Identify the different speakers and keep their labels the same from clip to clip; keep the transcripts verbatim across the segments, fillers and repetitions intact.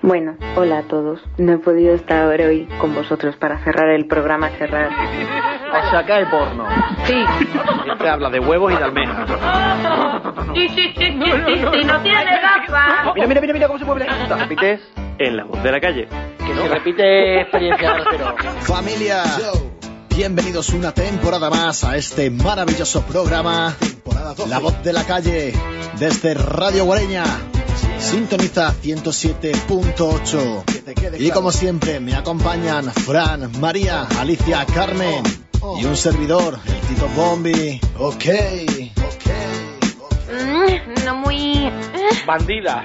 Speaker 1: Bueno, hola a todos. No he podido estar hoy con vosotros para cerrar el programa, cerrar.
Speaker 2: O sea, que hay porno.
Speaker 1: Sí.
Speaker 2: Este habla de huevos y de almejas.
Speaker 1: Sí, sí, sí, sí, sí, sí, no tiene gafas.
Speaker 2: Mira, mira, mira, mira cómo se mueve la puta. ¿Repites? En la voz de la calle.
Speaker 3: Que se repite experiencia pero...
Speaker 4: Familia, bienvenidos una temporada más a este maravilloso programa La Voz de la Calle desde Radio Guareña. Sintoniza ciento siete punto ocho. Y como siempre me acompañan Fran, María, Alicia, Carmen y un servidor, el Tito Bombi. Ok, ok, ok.
Speaker 1: Mm, no muy...
Speaker 2: Bandidas.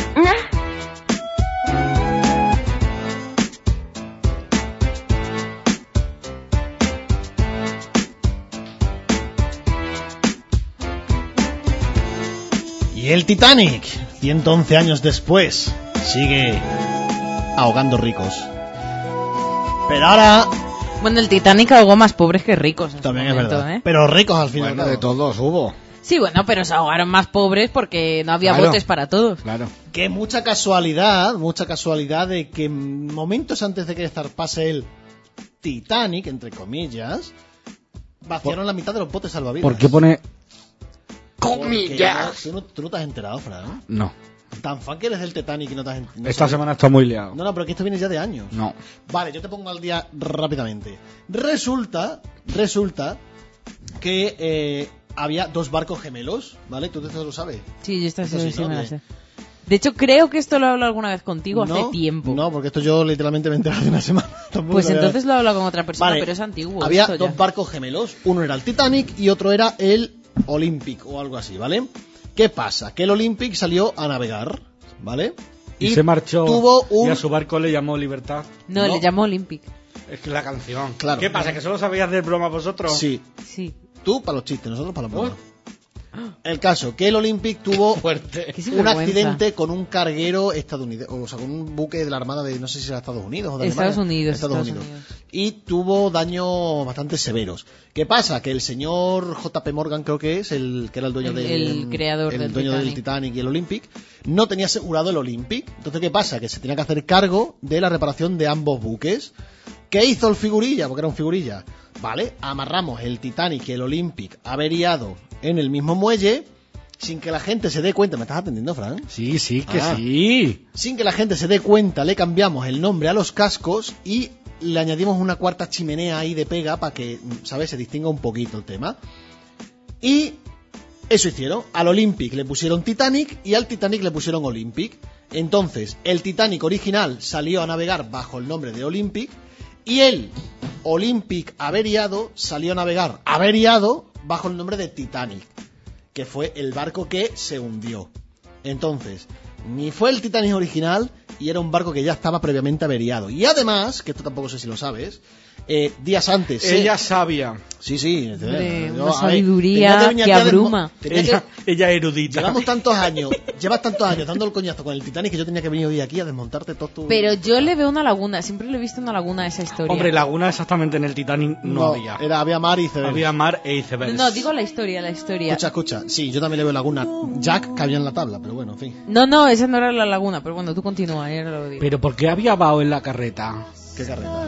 Speaker 4: Y el Titanic, ciento once años después, sigue ahogando ricos. Pero ahora...
Speaker 5: Bueno, el Titanic ahogó más pobres que ricos. En
Speaker 4: También
Speaker 5: momento,
Speaker 4: es verdad.
Speaker 5: ¿eh?
Speaker 4: Pero ricos al final.
Speaker 6: Bueno, de todos hubo.
Speaker 5: Sí, bueno, pero se ahogaron más pobres porque no había
Speaker 6: Claro.
Speaker 5: botes para todos.
Speaker 6: Claro.
Speaker 4: Que mucha casualidad, mucha casualidad de que momentos antes de que zarpase el Titanic, entre comillas, vaciaron la mitad de los botes salvavidas.
Speaker 6: ¿Por qué pone
Speaker 4: comillas? ¿Tú no, tú no te has enterado, Fran?
Speaker 6: no?
Speaker 4: Tan fan que eres del Titanic y no te has enterado.
Speaker 6: Esta semana está muy liado.
Speaker 4: No, no, pero que esto viene ya de años.
Speaker 6: No.
Speaker 4: Vale, yo te pongo al día rápidamente. Resulta, resulta que eh, había dos barcos gemelos, ¿vale? ¿Tú esto lo sabes?
Speaker 5: Sí, yo esta
Speaker 4: Esto
Speaker 5: sí,
Speaker 4: sí,
Speaker 5: sí
Speaker 4: ¿no?
Speaker 5: me la
Speaker 4: Bien.
Speaker 5: sé. De hecho, creo que esto lo he hablado alguna vez contigo hace
Speaker 4: No,
Speaker 5: tiempo.
Speaker 4: No, porque esto yo literalmente me he enterado de una semana. Tampoco
Speaker 5: Pues
Speaker 4: lo había-
Speaker 5: entonces lo he hablado con otra persona,
Speaker 4: Vale,
Speaker 5: pero es antiguo.
Speaker 4: Había
Speaker 5: esto
Speaker 4: dos
Speaker 5: ya.
Speaker 4: barcos gemelos, uno era el Titanic y otro era el Olympic o algo así, ¿vale? ¿Qué pasa? Que el Olympic salió a navegar, ¿vale?
Speaker 6: Y, se marchó
Speaker 4: tuvo un...
Speaker 6: y a su barco le llamó Libertad.
Speaker 5: No,
Speaker 4: No.
Speaker 5: le llamó Olympic.
Speaker 6: Es que la canción.
Speaker 4: Claro.
Speaker 6: ¿Qué pasa? ¿Que solo sabías del broma vosotros?
Speaker 4: Sí,
Speaker 5: Sí.
Speaker 4: tú para los chistes, nosotros para los bromas. El caso, que el Olympic tuvo
Speaker 6: Fuerte.
Speaker 5: Qué
Speaker 4: un
Speaker 5: sinvergüenza.
Speaker 4: accidente con un carguero estadounidense, o sea, con un buque de la Armada de, no sé si era Estados Unidos o de
Speaker 5: Estados
Speaker 4: Alemania.
Speaker 5: Unidos,
Speaker 4: Estados,
Speaker 5: Estados
Speaker 4: Unidos.
Speaker 5: Unidos.
Speaker 4: Y tuvo daños bastante severos. ¿Qué pasa? Que el señor J P Morgan, creo que es, el que era el dueño
Speaker 5: El-
Speaker 4: del...
Speaker 5: el creador
Speaker 4: el
Speaker 5: del
Speaker 4: dueño
Speaker 5: Titanic.
Speaker 4: del Titanic y el Olympic, no tenía asegurado el Olympic. Entonces, ¿qué pasa? Que se tenía que hacer cargo de la reparación de ambos buques. ¿Qué hizo el figurilla? Porque era un figurilla. Vale, amarramos el Titanic y el Olympic averiado en el mismo muelle, sin que la gente se dé cuenta. ¿Me estás atendiendo, Fran?
Speaker 6: Sí, sí, que
Speaker 4: Ah.
Speaker 6: sí.
Speaker 4: Sin que la gente se dé cuenta, le cambiamos el nombre a los cascos y le añadimos una cuarta chimenea ahí de pega para que, ¿sabes?, se distinga un poquito el tema. Y eso hicieron. Al Olympic le pusieron Titanic y al Titanic le pusieron Olympic. Entonces, el Titanic original salió a navegar bajo el nombre de Olympic y el Olympic averiado salió a navegar averiado bajo el nombre de Titanic, que fue el barco que se hundió. Entonces, ni fue el Titanic original y era un barco que ya estaba previamente averiado. Y además, que esto tampoco sé si lo sabes, eh, días antes... se-
Speaker 6: Ella sabia.
Speaker 4: Sí, sí.
Speaker 5: Hombre,
Speaker 4: yo,
Speaker 5: una
Speaker 4: a ver,
Speaker 5: sabiduría
Speaker 4: tenía venir
Speaker 5: que
Speaker 4: aquí a desmo-
Speaker 5: abruma.
Speaker 4: tenía
Speaker 6: Ella,
Speaker 4: que-
Speaker 6: ella erudita.
Speaker 4: Llevamos tantos años, llevas tantos años dando el coñazo con el Titanic que yo tenía que venir hoy aquí a desmontarte todo tu...
Speaker 5: Pero yo le veo una laguna, siempre le he visto una laguna a esa historia.
Speaker 6: Hombre, laguna exactamente en el Titanic no, había.
Speaker 4: Era, había mar y iceberg.
Speaker 6: Había mar e icebergs.
Speaker 5: No, digo la historia, la historia.
Speaker 4: Escucha, escucha. Sí, yo también le veo laguna. Jack cabía en la tabla, pero bueno, en fin.
Speaker 5: No, no, esa no era la laguna, pero bueno, tú continúa, ya lo digo.
Speaker 6: Pero ¿por qué había vaho en la carreta?
Speaker 4: Qué carreta.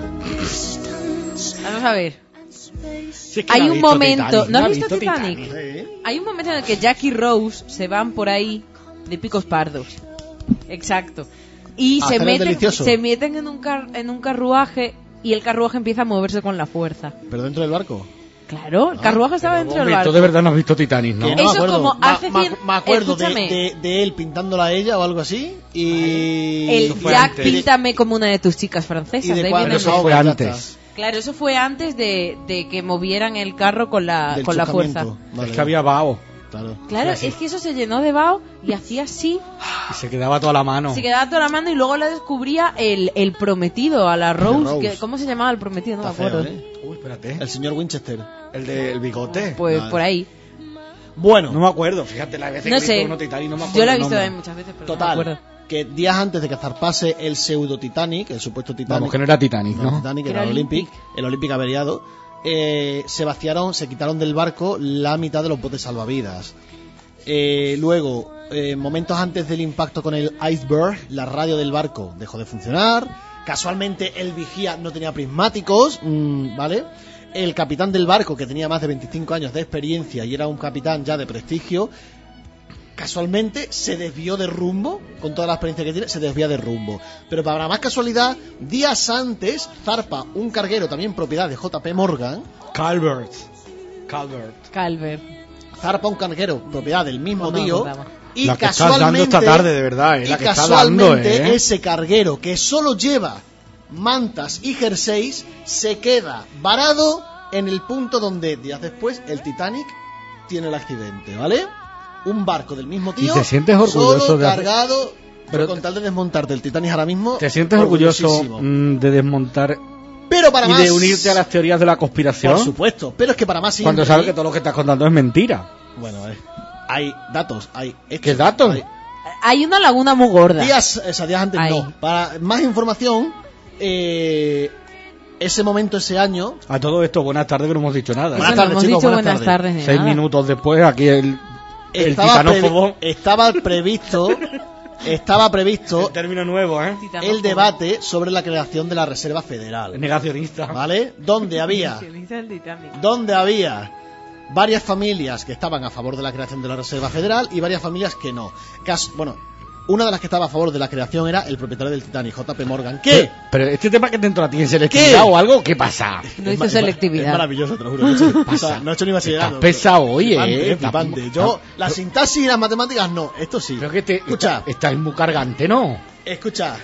Speaker 5: Vamos a ver.
Speaker 6: Si es que
Speaker 5: Hay
Speaker 6: no ha
Speaker 5: un
Speaker 6: visto
Speaker 5: momento...
Speaker 6: Titanic,
Speaker 5: ¿No
Speaker 6: ha
Speaker 5: has visto Titanic?
Speaker 4: Sí.
Speaker 5: Hay un momento en el que Jack y Rose se van por ahí de picos pardos. Exacto. Y
Speaker 4: A
Speaker 5: se
Speaker 4: hacer el
Speaker 5: meten,
Speaker 4: delicioso.
Speaker 5: se meten en un, car- en un carruaje y el carruaje empieza a moverse con la fuerza.
Speaker 4: ¿Pero dentro del barco?
Speaker 5: Claro, el carruaje estaba dentro del
Speaker 6: Hombre,
Speaker 5: barco.
Speaker 6: tú de verdad no has visto Titanic, ¿no?
Speaker 4: Que
Speaker 5: Eso
Speaker 4: me acuerdo.
Speaker 5: como
Speaker 4: Ma-
Speaker 5: hace
Speaker 4: ma-
Speaker 5: cien-
Speaker 4: Me acuerdo de,
Speaker 5: escúchame.
Speaker 4: de, de él pintándola a ella o algo así. Y...
Speaker 5: El
Speaker 6: Eso fue
Speaker 5: Jack,
Speaker 6: antes.
Speaker 5: píntame como una de tus chicas
Speaker 4: Y
Speaker 5: francesas.
Speaker 4: de
Speaker 5: de ahí
Speaker 4: cuadros
Speaker 5: viene
Speaker 6: Eso
Speaker 5: el-
Speaker 6: fue
Speaker 4: ya
Speaker 6: antes.
Speaker 4: está.
Speaker 5: Claro, eso fue antes de, de que movieran el carro con la,
Speaker 4: Del
Speaker 5: con la fuerza.
Speaker 4: chocamiento. Vale,
Speaker 6: Es que había vaho
Speaker 4: Claro.
Speaker 5: Claro,
Speaker 6: Sí, sí.
Speaker 5: es que eso se llenó de vaho y hacía así,
Speaker 6: y se quedaba toda la mano.
Speaker 5: se quedaba toda la mano y luego la descubría el, el prometido a la Rose.
Speaker 4: Rose.
Speaker 5: Que, ¿cómo se llamaba el prometido? No
Speaker 4: Está
Speaker 5: me acuerdo.
Speaker 4: feo, ¿eh?
Speaker 6: Uy, espérate.
Speaker 4: El señor Winchester.
Speaker 6: El del bigote.
Speaker 5: Pues
Speaker 4: Vale.
Speaker 5: por ahí.
Speaker 4: Bueno,
Speaker 6: No me acuerdo, fíjate, la vez
Speaker 5: No
Speaker 6: que he
Speaker 5: sé.
Speaker 6: visto uno Titanic no me acuerdo
Speaker 5: Yo la he
Speaker 6: el
Speaker 5: visto
Speaker 6: nombre.
Speaker 5: también muchas veces, pero no me
Speaker 4: total.
Speaker 5: acuerdo.
Speaker 4: Que días antes de que zarpase el pseudo Titanic, el supuesto Titanic.
Speaker 6: Vamos, que no era Titanic,
Speaker 4: No,
Speaker 6: ¿no?
Speaker 4: Titanic
Speaker 5: Era
Speaker 4: era el Olympic,
Speaker 5: Olympic.
Speaker 4: el Olympic averiado, eh, se vaciaron, se quitaron del barco la mitad de los botes salvavidas. Eh, luego, eh, momentos antes del impacto con el iceberg, la radio del barco dejó de funcionar. Casualmente el vigía no tenía prismáticos, mmm, ¿vale? El capitán del barco, que tenía más de veinticinco años de experiencia y era un capitán ya de prestigio, casualmente se desvió de rumbo, con toda la experiencia que tiene, se desvía de rumbo. Pero para más casualidad, días antes zarpa un carguero, también propiedad de J P Morgan.
Speaker 6: Calvert. Calvert.
Speaker 5: Calvert.
Speaker 4: Zarpa un carguero, propiedad del mismo
Speaker 5: No me
Speaker 4: tío.
Speaker 5: acordaba.
Speaker 4: Y
Speaker 6: La que estás dando
Speaker 4: casualmente,
Speaker 6: esta tarde, de verdad, eh,
Speaker 4: y
Speaker 6: la que estás
Speaker 4: casualmente
Speaker 6: dando, eh.
Speaker 4: ese carguero que solo lleva mantas y jerseys se queda varado en el punto donde días después el Titanic tiene el accidente, ¿vale? Un barco del mismo tío,
Speaker 6: ¿Y te sientes orgulloso
Speaker 4: solo
Speaker 6: de hacer-
Speaker 4: cargado,
Speaker 6: Pero
Speaker 4: pero con tal de desmontarte el Titanic ahora mismo.
Speaker 6: ¿Te sientes orgulloso
Speaker 4: orgullosísimo.
Speaker 6: mm, de desmontar
Speaker 4: Pero para
Speaker 6: y
Speaker 4: más,
Speaker 6: de unirte a las teorías de la conspiración?
Speaker 4: por supuesto, pero es que para más
Speaker 6: Cuando
Speaker 4: siguiente
Speaker 6: sabes
Speaker 4: ahí-
Speaker 6: que todo lo que estás contando es mentira.
Speaker 4: bueno, eh, hay datos, hay hechos,
Speaker 6: ¿Qué datos?
Speaker 4: hay-
Speaker 5: Hay una laguna muy gorda.
Speaker 4: días, o sea, días antes
Speaker 5: Ahí.
Speaker 4: no. Para más información, eh, ese momento, ese año,
Speaker 6: A todo esto, buenas tardes, que no hemos dicho nada.
Speaker 5: Eso
Speaker 4: Buenas
Speaker 5: no
Speaker 4: tardes,
Speaker 5: hemos
Speaker 4: chicos,
Speaker 5: dicho
Speaker 4: buenas
Speaker 5: buenas
Speaker 4: tardes.
Speaker 5: tardes ni
Speaker 6: Seis
Speaker 5: nada.
Speaker 6: minutos después, aquí el, el
Speaker 4: estaba,
Speaker 6: titanófobo.
Speaker 4: previ- estaba previsto, estaba previsto
Speaker 6: El término nuevo, ¿eh?
Speaker 5: Titanófobo.
Speaker 4: el debate sobre la creación de la Reserva Federal,
Speaker 6: Negacionista.
Speaker 4: ¿vale? Donde había, donde había varias familias que estaban a favor de la creación de la Reserva Federal y varias familias que no. Cas- bueno, una de las que estaba a favor de la creación era el propietario del Titanic, J P Morgan. ¿Qué?
Speaker 6: Pero este tema que te entró a ti en selectividad
Speaker 4: ¿Qué?
Speaker 6: o algo, ¿qué pasa?
Speaker 5: No
Speaker 4: Es
Speaker 5: hizo
Speaker 4: ma- es ma-
Speaker 5: selectividad.
Speaker 4: Es maravilloso, te lo juro. No he hecho, o sea, no he hecho ni bachillerato.
Speaker 6: Estás pesado hoy,
Speaker 4: Flipante,
Speaker 6: eh.
Speaker 4: flipante.
Speaker 6: Estás-
Speaker 4: Yo, la sintaxis y las matemáticas no, esto sí.
Speaker 6: Creo que te,
Speaker 4: Escucha,
Speaker 6: está- estás muy cargante, ¿no?
Speaker 4: escucha.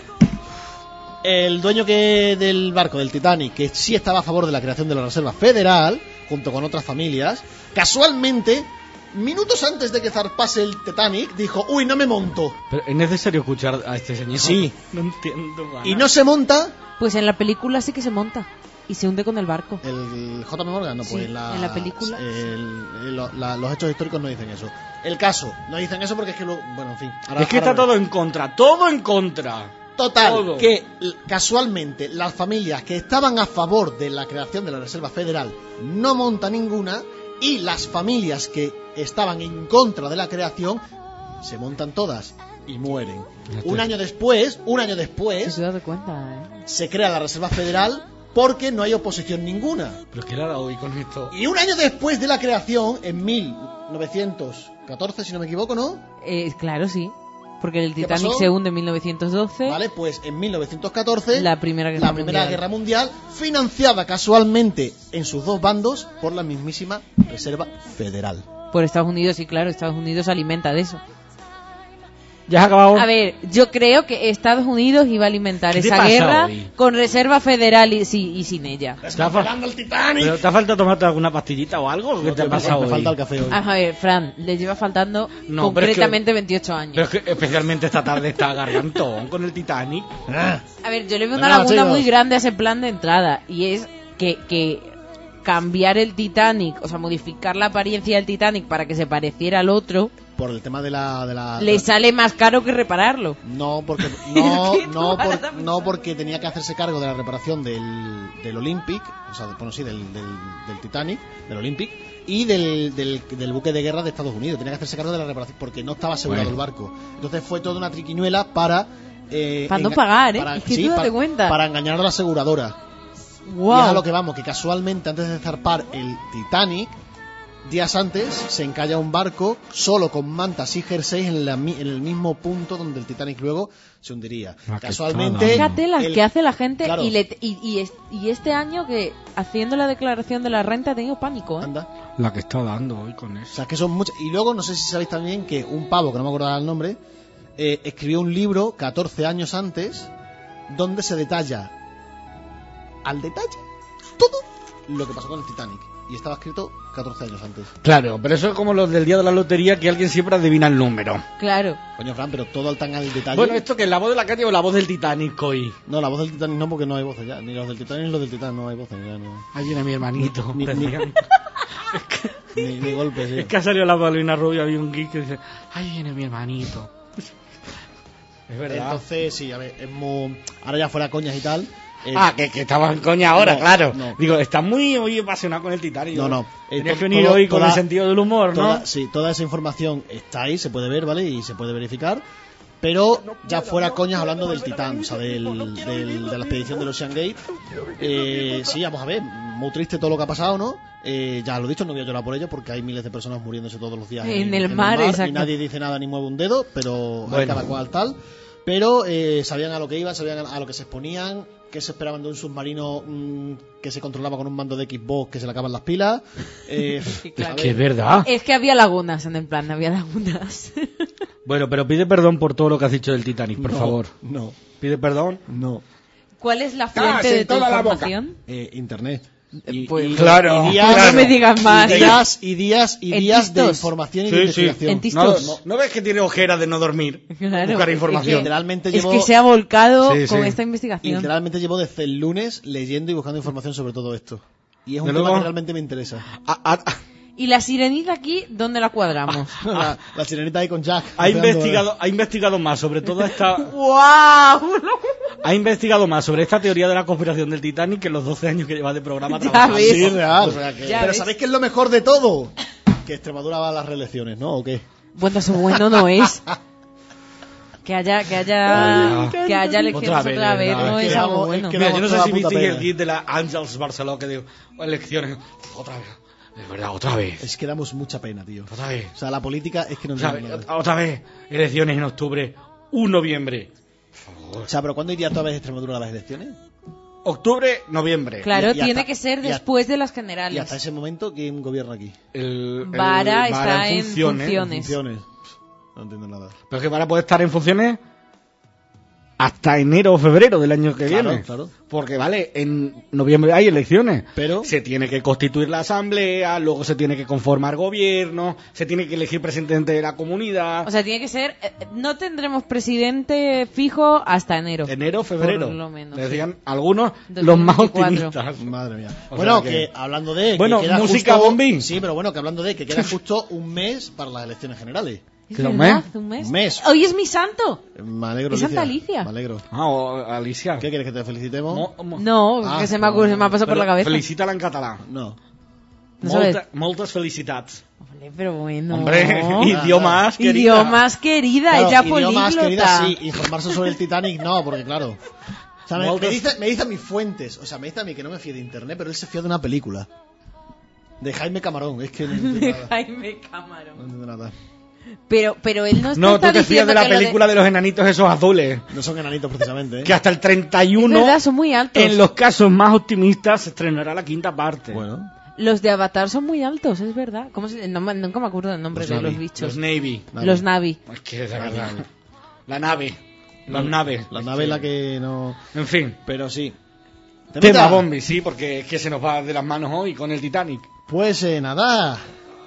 Speaker 4: El dueño que del barco, del Titanic, que sí estaba a favor de la creación de la Reserva Federal, junto con otras familias, casualmente, minutos antes de que zarpase el Titanic, dijo, uy, no me monto.
Speaker 6: Pero es necesario escuchar a este señor.
Speaker 4: Sí.
Speaker 6: No entiendo nada.
Speaker 4: Y no se monta
Speaker 5: Pues en la película sí que se monta. Y se hunde con el barco.
Speaker 4: el J P Morgan, no,
Speaker 5: Sí,
Speaker 4: pues en la,
Speaker 5: en la película.
Speaker 4: el- el- lo- la- los hechos históricos no dicen eso. El caso, no dicen eso porque es que luego, bueno, en fin. ahora-
Speaker 6: Es que
Speaker 4: ahora
Speaker 6: está
Speaker 4: veremos.
Speaker 6: todo en contra, todo en contra.
Speaker 4: Total,
Speaker 6: Todo.
Speaker 4: que l- casualmente las familias que estaban a favor de la creación de la Reserva Federal no monta ninguna y las familias que estaban en contra de la creación se montan todas y mueren.
Speaker 6: Ya te-
Speaker 4: Un año después, un año
Speaker 5: Si
Speaker 4: después,
Speaker 5: te das cuenta, ¿eh?
Speaker 4: se crea la Reserva Federal porque no hay oposición ninguna.
Speaker 6: Pero ¿qué le ha dado hoy con esto?
Speaker 4: Y un año después de la creación, en mil novecientos catorce, si no me equivoco, ¿no?
Speaker 5: Eh, Claro, sí. Porque el
Speaker 4: ¿Qué
Speaker 5: Titanic
Speaker 4: pasó?
Speaker 5: se hunde en mil novecientos doce.
Speaker 4: Vale, pues en mil novecientos catorce,
Speaker 5: La Primera Guerra
Speaker 4: la Primera
Speaker 5: Mundial.
Speaker 4: Guerra Mundial, financiada casualmente en sus dos bandos por la mismísima Reserva Federal.
Speaker 5: Por Estados Unidos, sí, claro. Estados Unidos se alimenta de eso.
Speaker 6: ¿Ya has acabado?
Speaker 5: A ver, yo creo que Estados Unidos iba a alimentar
Speaker 6: ¿Qué te
Speaker 5: esa
Speaker 6: pasa
Speaker 5: guerra
Speaker 6: hoy?
Speaker 5: con Reserva Federal y, sí, y sin ella.
Speaker 6: ¿Te ha, fa-
Speaker 4: el Titanic!
Speaker 6: ¿Pero te ha falta tomarte alguna pastillita o algo? ¿Qué
Speaker 4: No,
Speaker 6: te ha
Speaker 4: me
Speaker 6: pasado
Speaker 4: me
Speaker 6: hoy?
Speaker 4: falta el café hoy.
Speaker 5: A ver, Fran, le lleva faltando
Speaker 6: No, pero es que-
Speaker 5: concretamente veintiocho años.
Speaker 6: Pero es que especialmente esta tarde está gargantón con el Titanic.
Speaker 4: Ah,
Speaker 5: A ver, yo le veo
Speaker 4: Venga,
Speaker 5: una laguna
Speaker 4: chicos.
Speaker 5: muy grande a ese plan de entrada. Y es que, que cambiar el Titanic, o sea, modificar la apariencia del Titanic para que se pareciera al otro,
Speaker 4: por el tema de la... De la
Speaker 5: le sale más caro que repararlo.
Speaker 4: No, porque no,
Speaker 5: ¿Qué
Speaker 4: no,
Speaker 5: tú vas
Speaker 4: por-
Speaker 5: a pensar?
Speaker 4: no porque tenía que hacerse cargo de la reparación del, del Olympic, o sea, bueno, sí, del, del, del Titanic, del Olympic, y del, del, del buque de guerra de Estados Unidos. Tenía que hacerse cargo de la reparación porque no estaba asegurado
Speaker 6: Bueno.
Speaker 4: el barco. Entonces fue toda una triquiñuela para... eh,
Speaker 5: Para no
Speaker 4: enga-
Speaker 5: pagar, ¿eh?
Speaker 4: para-
Speaker 5: Es que
Speaker 4: sí,
Speaker 5: tú date
Speaker 4: para-
Speaker 5: cuenta.
Speaker 4: Para engañar a la aseguradora.
Speaker 5: Wow.
Speaker 4: Y es a lo que vamos, que casualmente antes de zarpar el Titanic, días antes se encalla un barco solo con mantas y jerseys en, la mi- en el mismo punto donde el Titanic luego se hundiría.
Speaker 6: Ah, que
Speaker 4: Casualmente...
Speaker 6: está
Speaker 5: Fíjate las
Speaker 4: el-
Speaker 5: que hace la gente
Speaker 4: claro.
Speaker 5: y, le- y, y es- y este año que haciendo la declaración de la renta ha tenido pánico, ¿eh?
Speaker 4: Anda.
Speaker 6: La que está dando hoy con
Speaker 4: O
Speaker 6: eso.
Speaker 4: sea, que son muchas. Y luego, no sé si sabéis también que un pavo, que no me acuerdo el nombre, eh, escribió un libro catorce años antes donde se detalla al detalle todo lo que pasó con el Titanic. Y estaba escrito catorce años antes.
Speaker 6: Claro, pero eso es como los del día de la lotería, que alguien siempre adivina el número.
Speaker 5: Claro.
Speaker 4: Coño, Fran, pero todo al tan al detalle.
Speaker 6: Bueno, ¿esto que es la voz de la calle o la voz del Titanic hoy?
Speaker 4: No, la voz del Titanic no, porque no hay voces ya. Ni los del Titanic ni los del Titanic no hay voces ya. No.
Speaker 6: Ahí viene mi hermanito.
Speaker 4: Ni, ni,
Speaker 6: decían.
Speaker 4: ni, ni golpes, sí.
Speaker 6: Es que ha salido la Paulina Rubio, había un geek que dice, ahí viene mi hermanito. Es verdad.
Speaker 4: Entonces, sí, a ver, es muy... ahora ya fuera coñas y tal, Eh,
Speaker 6: Ah, que, que estabas en coña ahora,
Speaker 4: no,
Speaker 6: claro.
Speaker 4: no.
Speaker 6: Digo, estás muy, muy apasionado con el Titanic.
Speaker 4: No, no. Eh,
Speaker 6: Tenías
Speaker 4: to-
Speaker 6: que venir
Speaker 4: todo-
Speaker 6: hoy con
Speaker 4: toda-
Speaker 6: el sentido del humor, ¿no?
Speaker 4: Toda, sí, toda esa información está ahí, se puede ver, ¿vale? Y se puede verificar. Pero ya fuera coñas hablando del Titán, o sea, del, del- de la expedición del Ocean Gate. Eh, sí, vamos a ver, muy triste todo lo que ha pasado, ¿no? Eh, ya lo he dicho, no voy a llorar por ello porque hay miles de personas muriéndose todos los días
Speaker 5: En el mar,
Speaker 4: y
Speaker 5: exacto.
Speaker 4: nadie dice nada ni mueve un dedo, pero hay
Speaker 6: Bueno.
Speaker 4: cada cual tal. Pero eh, sabían a lo que iban, sabían a lo que se exponían, que se esperaban de un submarino mm, que se controlaba con un mando de Xbox que se le acaban las pilas. Eh,
Speaker 5: Sí, claro.
Speaker 4: a
Speaker 6: Que es
Speaker 4: ver,
Speaker 6: verdad.
Speaker 5: Es que había lagunas en el plan, había lagunas.
Speaker 6: Bueno, pero pide perdón por todo lo que has dicho del Titanic, por
Speaker 4: no,
Speaker 6: favor.
Speaker 4: No,
Speaker 6: Pide perdón.
Speaker 4: no.
Speaker 5: ¿Cuál es la fuente
Speaker 6: Casi
Speaker 5: de tu
Speaker 6: toda la boca.
Speaker 5: información?
Speaker 4: Eh, internet. Y,
Speaker 5: Pues-
Speaker 4: y-
Speaker 6: Claro,
Speaker 4: y días,
Speaker 6: claro.
Speaker 5: No me digas más.
Speaker 4: Y días y días y
Speaker 5: En
Speaker 4: días de
Speaker 5: Tistos.
Speaker 4: información y
Speaker 6: Sí,
Speaker 4: de
Speaker 6: sí.
Speaker 4: investigación.
Speaker 5: En
Speaker 6: No,
Speaker 5: Tistos.
Speaker 6: no, ¿no ves que tiene ojeras de no dormir?
Speaker 5: Claro,
Speaker 6: Buscar
Speaker 5: es
Speaker 6: información.
Speaker 5: que-
Speaker 4: Literalmente
Speaker 5: Es
Speaker 4: llevo,
Speaker 5: que se ha volcado
Speaker 6: Sí,
Speaker 5: con
Speaker 6: sí.
Speaker 5: esta investigación.
Speaker 4: literalmente llevo desde el lunes leyendo y buscando información sobre todo esto. Y es un
Speaker 6: ¿De
Speaker 4: tema
Speaker 6: luego?
Speaker 4: que realmente me interesa.
Speaker 6: Ah, ah, ah.
Speaker 5: ¿Y la sirenita aquí, dónde la cuadramos?
Speaker 4: La, la sirenita ahí con Jack.
Speaker 6: Ha
Speaker 4: buceando,
Speaker 6: investigado, ha investigado más sobre toda esta,
Speaker 5: ¡Wow!
Speaker 6: ha investigado más sobre esta teoría de la conspiración del Titanic que en los doce años que lleva de programa
Speaker 5: Ya
Speaker 6: trabajando.
Speaker 5: ves.
Speaker 4: Sí, es real.
Speaker 6: O sea que-
Speaker 5: Ya
Speaker 4: Pero
Speaker 5: ves.
Speaker 4: ¿sabéis qué es lo mejor de todo? Que Extremadura va a las reelecciones, ¿no? ¿O qué?
Speaker 5: Bueno, eso bueno no es. Que haya, que haya,
Speaker 6: Ay,
Speaker 5: que haya elecciones
Speaker 6: Otra
Speaker 5: otra
Speaker 6: vez,
Speaker 5: vez,
Speaker 6: ¿verdad?
Speaker 5: no
Speaker 4: Es
Speaker 5: es
Speaker 4: que
Speaker 5: algo
Speaker 4: vamos,
Speaker 5: bueno.
Speaker 4: es que
Speaker 6: Mira, yo no sé
Speaker 4: toda
Speaker 6: si
Speaker 4: puta
Speaker 6: viste el
Speaker 4: pena.
Speaker 6: kit de la Ángels Barceló que digo, elecciones, otra vez, de verdad, otra vez,
Speaker 4: Es que damos mucha pena, tío.
Speaker 6: otra vez,
Speaker 4: O sea, la política es que no
Speaker 6: otra
Speaker 4: nos
Speaker 6: vez,
Speaker 4: da nada.
Speaker 6: otra vez, elecciones en octubre, un noviembre, por favor.
Speaker 4: O sea, pero ¿cuándo iría otra vez Extremadura a las elecciones?
Speaker 6: Octubre, noviembre.
Speaker 5: Claro,
Speaker 4: y hasta-
Speaker 5: tiene que ser
Speaker 4: y hasta-
Speaker 5: después de las
Speaker 4: Y
Speaker 5: generales.
Speaker 4: hasta ese momento, ¿quién gobierna aquí?
Speaker 6: El, el
Speaker 5: Vara está en
Speaker 6: funciones.
Speaker 5: funciones.
Speaker 4: Funciones. No entiendo nada.
Speaker 6: Pero es que Vara puede estar en funciones hasta enero o febrero del año que
Speaker 4: Claro,
Speaker 6: viene.
Speaker 4: claro.
Speaker 6: Porque, vale, en noviembre hay elecciones.
Speaker 4: Pero-
Speaker 6: se tiene que constituir la asamblea, luego se tiene que conformar gobierno, se tiene que elegir presidente de la comunidad.
Speaker 5: O sea, tiene que ser. eh, No tendremos presidente fijo hasta enero.
Speaker 6: enero, febrero.
Speaker 5: Por lo menos,
Speaker 6: Decían algunos los más
Speaker 5: dos mil veinticuatro.
Speaker 6: optimistas.
Speaker 4: Madre mía.
Speaker 6: O
Speaker 4: Bueno,
Speaker 6: sea
Speaker 4: que,
Speaker 6: que-
Speaker 4: hablando de... que
Speaker 6: Bueno,
Speaker 4: queda
Speaker 6: música
Speaker 4: justo-
Speaker 6: bombín.
Speaker 4: Sí, pero bueno, que hablando de que queda justo un mes para las elecciones generales.
Speaker 5: ¿Es
Speaker 6: ¿Que un
Speaker 5: verdad?
Speaker 6: mes?
Speaker 5: ¿Un mes?
Speaker 4: Un mes.
Speaker 5: Hoy es mi santo.
Speaker 4: Me alegro,
Speaker 5: ¿Es Santa Alicia?
Speaker 4: Me alegro.
Speaker 6: Ah, o Alicia.
Speaker 4: ¿Qué quieres que te felicitemos?
Speaker 6: Mo- mo-
Speaker 5: No,
Speaker 4: Ah,
Speaker 5: que se me, ha,
Speaker 4: no,
Speaker 5: se me ha pasado por
Speaker 6: pero
Speaker 5: la cabeza.
Speaker 6: Felicítala en catalán.
Speaker 4: No.
Speaker 5: No sabes.
Speaker 6: Molta- moltes felicitats.
Speaker 5: Vale, pero bueno.
Speaker 6: Hombre, idiomas, querida.
Speaker 5: Idiomas querida,
Speaker 4: Claro,
Speaker 5: ella
Speaker 4: idiomas,
Speaker 5: políglota.
Speaker 4: querida, sí. Informarse sobre el Titanic, no, porque claro. O sea, me,
Speaker 6: Moltes-
Speaker 4: me dice, me dice a mis fuentes, o sea, me dice a mí que no me fíe de internet, pero él se fía de una película. De Jaime Camarón, es que no entiendo
Speaker 5: De
Speaker 4: nada.
Speaker 5: Jaime
Speaker 4: No
Speaker 5: Camarón.
Speaker 4: entiendo nada.
Speaker 5: Pero, pero él no está,
Speaker 6: No,
Speaker 5: está
Speaker 6: tú te fías
Speaker 5: diciendo
Speaker 6: de la
Speaker 5: que lo
Speaker 6: película de... los enanitos esos azules.
Speaker 4: No son enanitos precisamente, ¿eh?
Speaker 6: Que hasta el treinta y
Speaker 5: Es
Speaker 6: uno,
Speaker 5: verdad, son muy altos.
Speaker 6: en los casos más optimistas, se estrenará la quinta parte.
Speaker 4: Bueno,
Speaker 5: Los de Avatar son muy altos, es verdad. ¿Cómo se... no, me- nunca me acuerdo del nombre
Speaker 4: Los
Speaker 5: de
Speaker 4: Navi.
Speaker 5: los bichos.
Speaker 6: Los Navy.
Speaker 4: Navi.
Speaker 5: Los Navi.
Speaker 6: Es que de verdad. La nave. Las naves.
Speaker 4: la nave es la que no...
Speaker 6: En fin.
Speaker 4: Pero sí.
Speaker 6: Tema
Speaker 4: Temita.
Speaker 6: Bombi, sí, porque es que se nos va de las manos hoy con el Titanic.
Speaker 4: Pues eh, nada.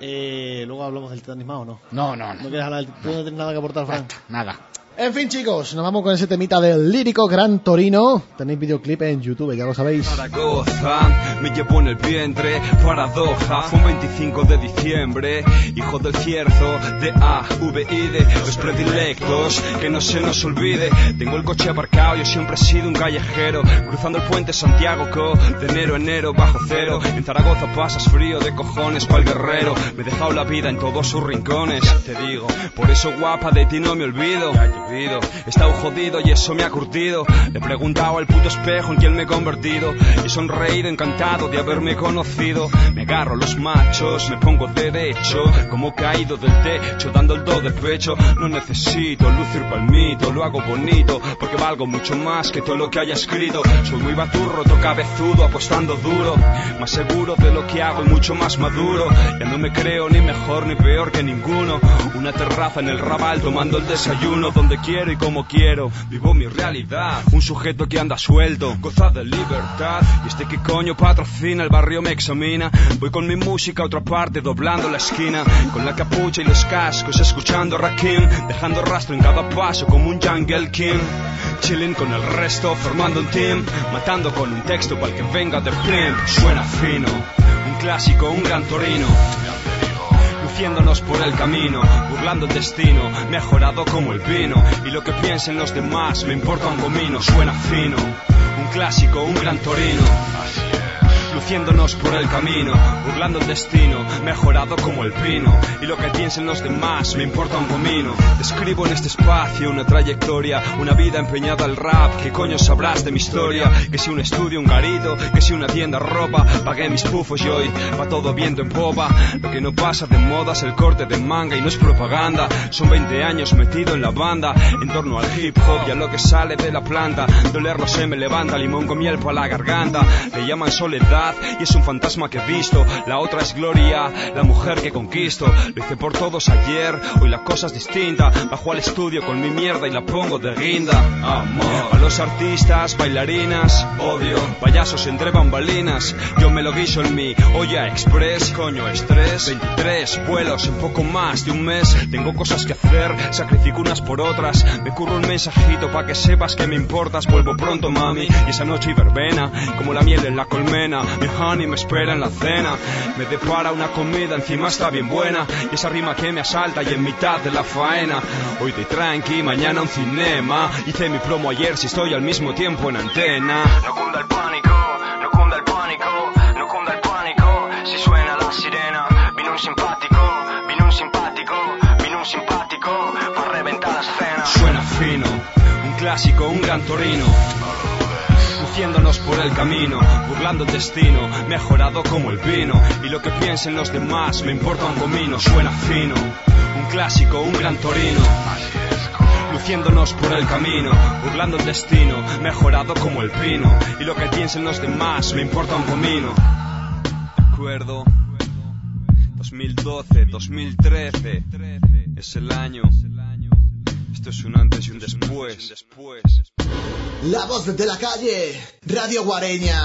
Speaker 4: Eh, Luego hablamos del Titanic más o no.
Speaker 6: No, no,
Speaker 4: ¿No
Speaker 6: no.
Speaker 4: quieres hablar del Tú no tienes nada que aportar, Fran?
Speaker 6: Nada.
Speaker 4: En fin, chicos, nos vamos con ese temita del lírico Gran Torino. Tenéis videoclip en YouTube, ya lo sabéis.
Speaker 7: Zaragoza, me llevó en el vientre, paradoja, fue un veinticinco de diciembre, hijo del cierzo, de A, V I, de los predilectos, que no se nos olvide, tengo el coche aparcado, yo siempre he sido un callejero, cruzando el puente Santiago, co, de enero a enero, bajo cero, en Zaragoza pasas frío de cojones pa'l guerrero, me he dejado la vida en todos sus rincones, te digo, por eso guapa de ti no me olvido, he estado jodido y eso me ha curtido. Le he preguntado al puto espejo en quién me he convertido y he sonreído encantado de haberme conocido. Me agarro los machos, me pongo derecho, como caído del techo, dando el do del pecho. No necesito lucir palmito, lo hago bonito, porque valgo mucho más que todo lo que haya escrito. Soy muy baturro, cabezudo, apostando duro, más seguro de lo que hago y mucho más maduro. Ya no me creo ni mejor ni peor que ninguno. Una terraza en el Raval tomando el desayuno, donde quiero y como quiero, vivo mi realidad. Un sujeto que anda suelto, goza de libertad. Y este que coño patrocina, el barrio me examina. Voy con mi música a otra parte, doblando la esquina, con la capucha y los cascos, escuchando Rakim, dejando rastro en cada paso como un Jungle King. Chilling con el resto, formando un team, matando con un texto para el que venga de prim. Suena fino, un clásico, un gran torino. luciéndonos por el camino, burlando el destino, mejorado como el vino. Y lo que piensen los demás me importa un comino. Suena fino, un clásico, un gran torino. Luciéndonos por el camino, burlando el destino, mejorado como el pino. Y lo que piensen los demás me importa un comino. Escribo en este espacio una trayectoria, una vida empeñada al rap. ¿Qué coño sabrás de mi historia? Que si un estudio, un garito, que si una tienda ropa. Pagué mis pufos y hoy va todo viento en popa. Lo que no pasa de moda es el corte de manga y no es propaganda. Son veinte años metido en la banda, en torno al hip hop y a lo que sale de la planta. Dolerlo se me levanta, limón con miel para la garganta. Le llaman soledad y es un fantasma que he visto. La otra es Gloria, la mujer que conquisto. Lo hice por todos ayer, hoy la cosa es distinta. Bajo al estudio con mi mierda y la pongo de guinda. Amor. A los artistas, bailarinas, odio. Payasos entre bambalinas, yo me lo guiso en mi olla express. Coño, estrés. veintitrés vuelos en poco más de un mes. Tengo cosas que hacer, sacrifico unas por otras. Me curro un mensajito pa' que sepas que me importas. Vuelvo pronto, mami, y esa noche y verbena, como la miel en la colmena. Mi honey me espera en la cena, me depara una comida, encima está bien buena. Y esa rima que me asalta y en mitad de la faena. Hoy te tranqui, mañana un cinema. Hice mi promo ayer, si estoy al mismo tiempo en antena. No cunda el pánico, no cunda el pánico, no cunda el pánico. Si suena la sirena, vino un simpático, vino un simpático, vino un simpático para reventar la escena. Suena fino, un clásico, un gran torino. Luciéndonos por el camino, burlando el destino, mejorado como el vino. Y lo que piensen los demás me importa un comino. Suena fino, un clásico, un gran torino. Luciéndonos por el camino, burlando el destino, mejorado como el pino. Y lo que piensen los demás me importa un comino. Recuerdo dos mil doce, dos mil trece, es el año. Esto es un antes y un después.
Speaker 4: La voz de la calle, Radio Guareña.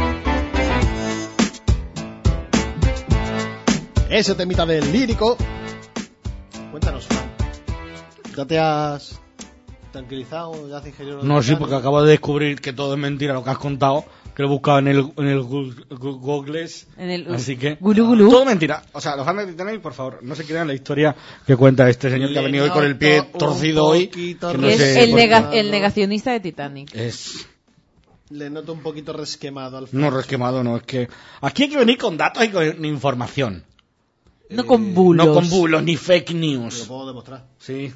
Speaker 4: Ese temita del lírico. Cuéntanos, Fran. ¿Ya te has tranquilizado? ¿Ya has ingerido?
Speaker 6: No, sí, porque acabo de descubrir que todo es mentira lo que has contado. Que lo he buscado en el, en el Google.
Speaker 5: En el
Speaker 6: Así que.
Speaker 5: Gulu, gulu.
Speaker 6: Todo mentira. O sea, los fans de Titanic, por favor, no se crean la historia que cuenta este señor que ha venido hoy con el pie torcido hoy. Que no
Speaker 5: es
Speaker 6: sé
Speaker 5: el,
Speaker 6: por
Speaker 5: nega-
Speaker 6: qué.
Speaker 5: el negacionista de Titanic.
Speaker 6: Es.
Speaker 4: Le noto un poquito resquemado al
Speaker 6: No, resquemado, no. Es que. Aquí hay que venir con datos y con información.
Speaker 5: No con bulos.
Speaker 6: No con bulos ni fake
Speaker 4: Te lo
Speaker 6: news.
Speaker 4: puedo demostrar.
Speaker 6: Sí.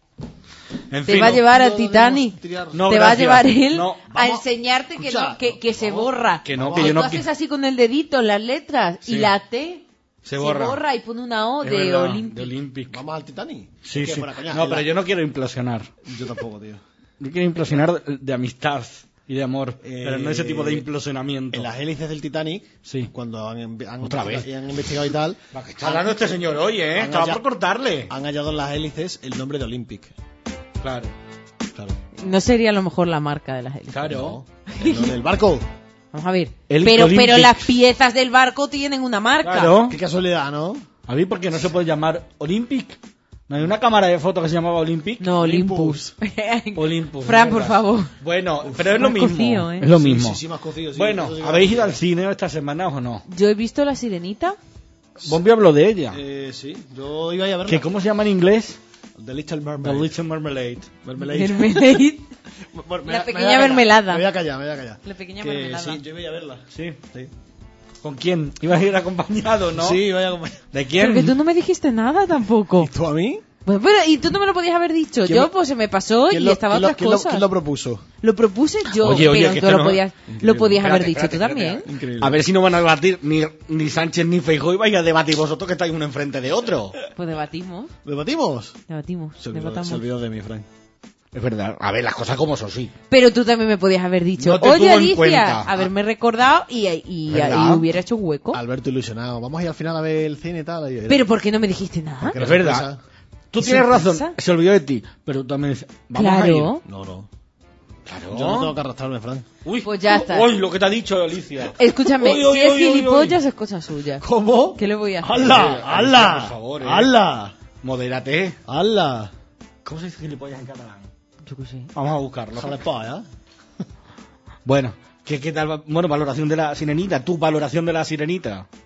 Speaker 6: En
Speaker 5: Te
Speaker 6: fin,
Speaker 5: va a llevar
Speaker 4: no
Speaker 5: al
Speaker 4: lo
Speaker 5: Titanic.
Speaker 4: demostrarlo.
Speaker 6: No,
Speaker 5: te va a
Speaker 6: gracias.
Speaker 5: llevar él
Speaker 6: No,
Speaker 5: a
Speaker 4: vamos.
Speaker 5: enseñarte que,
Speaker 4: Escucha,
Speaker 5: no, que, que se
Speaker 4: vamos.
Speaker 5: borra.
Speaker 6: Que no,
Speaker 5: que
Speaker 6: que yo
Speaker 5: tú
Speaker 6: no
Speaker 5: haces
Speaker 6: qui-
Speaker 5: así con el dedito las letras
Speaker 6: Sí.
Speaker 5: y la T
Speaker 6: Se borra.
Speaker 5: y pone una O
Speaker 6: Es
Speaker 5: de
Speaker 6: verdad,
Speaker 5: Olympic.
Speaker 6: de Olympic.
Speaker 4: ¿Vamos al Titanic?
Speaker 6: Sí,
Speaker 4: ¿Qué,
Speaker 6: sí.
Speaker 4: fuera, coña?
Speaker 6: No,
Speaker 4: En
Speaker 6: pero
Speaker 4: la-
Speaker 6: yo no quiero implosionar.
Speaker 4: Yo tampoco, tío.
Speaker 6: Yo quiero implosionar de, de amistad y de amor,
Speaker 4: Eh,
Speaker 6: pero no ese tipo de implosionamiento.
Speaker 4: En las hélices del Titanic,
Speaker 6: Sí.
Speaker 4: cuando han, han,
Speaker 6: Otra
Speaker 4: han-
Speaker 6: vez.
Speaker 4: han investigado y tal,
Speaker 6: Va, que está hablando este señor hoy, ¿eh?
Speaker 4: Han
Speaker 6: Estaba
Speaker 4: halla-
Speaker 6: por cortarle.
Speaker 4: han hallado en las hélices el nombre de Olympic.
Speaker 6: Claro.
Speaker 4: Claro.
Speaker 5: No sería a lo mejor la marca de las hélices.
Speaker 6: Claro.
Speaker 4: El nombre del barco.
Speaker 5: Vamos a ver.
Speaker 6: El
Speaker 5: Pero,
Speaker 6: Olympic.
Speaker 5: pero las piezas del barco tienen una marca.
Speaker 6: Claro.
Speaker 4: Qué casualidad, ¿no?
Speaker 6: A mí, ¿por qué no se puede llamar Olympic? ¿No hay una cámara de fotos que se llamaba Olympic?
Speaker 5: No, Olympus.
Speaker 6: Olympus.
Speaker 5: Fran, por
Speaker 6: ¿verdad?
Speaker 5: favor.
Speaker 6: Bueno, pero es lo
Speaker 5: Más
Speaker 6: mismo.
Speaker 5: cocido, ¿eh?
Speaker 6: Es lo
Speaker 4: Sí,
Speaker 6: mismo.
Speaker 4: sí, sí, más cocido, sí.
Speaker 6: Bueno,
Speaker 4: Eso sí que-
Speaker 6: ¿habéis ido al cine esta semana o no?
Speaker 5: Yo he visto La Sirenita.
Speaker 6: Bombi habló de ella.
Speaker 4: Eh, sí, yo iba a ir a verla.
Speaker 6: ¿Que ¿Cómo se llama en inglés?
Speaker 4: The Little
Speaker 6: The
Speaker 4: Mermaid.
Speaker 6: Little Marmalade.
Speaker 4: Mermelade.
Speaker 5: Mermelade.
Speaker 4: Bueno, me
Speaker 5: La
Speaker 4: voy a- me
Speaker 5: pequeña
Speaker 4: voy a callar,
Speaker 5: mermelada.
Speaker 4: Me voy a callar, me voy a callar.
Speaker 5: La pequeña
Speaker 4: Que
Speaker 5: mermelada.
Speaker 4: Sí, yo iba a ir a verla.
Speaker 6: Sí.
Speaker 4: Sí.
Speaker 6: ¿Con quién? ¿Ibas a ir acompañado, no?
Speaker 4: Sí, iba a ir a acompañar.
Speaker 6: ¿De quién?
Speaker 5: Pero que tú no me dijiste nada tampoco.
Speaker 4: ¿Tú a mí?
Speaker 5: Bueno, pero, y tú no me lo podías haber dicho.
Speaker 4: ¿Quién
Speaker 5: Yo,
Speaker 4: lo-
Speaker 5: pues se me pasó y
Speaker 4: ¿Quién lo-
Speaker 5: estaba
Speaker 4: quién lo-
Speaker 5: otras
Speaker 4: quién lo-
Speaker 5: cosas.
Speaker 4: ¿Quién lo propuso?
Speaker 5: Lo propuse yo,
Speaker 6: Oye, oye,
Speaker 5: pero
Speaker 6: que
Speaker 5: tú
Speaker 6: esto
Speaker 5: lo
Speaker 6: no-
Speaker 5: podías,
Speaker 4: Increíble.
Speaker 5: lo podías haber
Speaker 6: Espérate,
Speaker 5: dicho tú
Speaker 6: espérate,
Speaker 5: también.
Speaker 6: espérate.
Speaker 4: Increíble.
Speaker 6: A ver si no van a debatir ni, ni Sánchez ni Feijóo y vais a debatir vosotros que estáis uno enfrente de otro.
Speaker 5: Pues debatimos,
Speaker 4: ¿Debatimos?
Speaker 5: debatimos,
Speaker 4: Se olvidó,
Speaker 5: debatamos.
Speaker 4: se olvidó de mí, Frank.
Speaker 6: Es verdad. A ver, las cosas como son, sí.
Speaker 5: Pero tú también me podías haber dicho,
Speaker 6: No te
Speaker 5: oye
Speaker 6: tuvo en
Speaker 5: Alicia,
Speaker 6: cuenta.
Speaker 5: haberme recordado y, y,
Speaker 6: ¿Verdad?
Speaker 5: y hubiera hecho un hueco.
Speaker 4: Alberto ilusionado. Vamos a ir al final a ver el cine y tal. Y-
Speaker 5: Pero ¿por qué no me dijiste nada?
Speaker 4: Porque
Speaker 6: Es
Speaker 4: la
Speaker 6: verdad.
Speaker 4: sorpresa-
Speaker 6: Tú
Speaker 5: ¿Qué
Speaker 6: tienes razón.
Speaker 5: sorpresa?
Speaker 6: Se olvidó de ti. Pero tú también dices, vamos a ir.
Speaker 5: Claro.
Speaker 4: No, no.
Speaker 6: Claro.
Speaker 4: Yo no tengo que arrastrarme, Frank.
Speaker 6: Uy,
Speaker 5: Pues ya está.
Speaker 6: Uy, lo que te ha dicho Alicia.
Speaker 5: Escúchame,
Speaker 6: Uy, uy,
Speaker 5: si es
Speaker 6: uy, uy,
Speaker 5: gilipollas es cosa suya.
Speaker 4: ¿Cómo?
Speaker 5: ¿Qué le voy a hacer?
Speaker 4: ¡Hala! ¡Hala!
Speaker 6: Por favor, eh.
Speaker 4: ¡Hala!
Speaker 6: Modérate.
Speaker 4: ¡Hala!
Speaker 6: ¿Cómo se dice gilipollas en catalán?
Speaker 5: Yo qué sé.
Speaker 6: Vamos a buscarlo.
Speaker 4: Joder, pa, ¿eh?
Speaker 6: Bueno, ¿qué, qué tal? va- Bueno, valoración de la sirenita. ¿Tu valoración de la sirenita?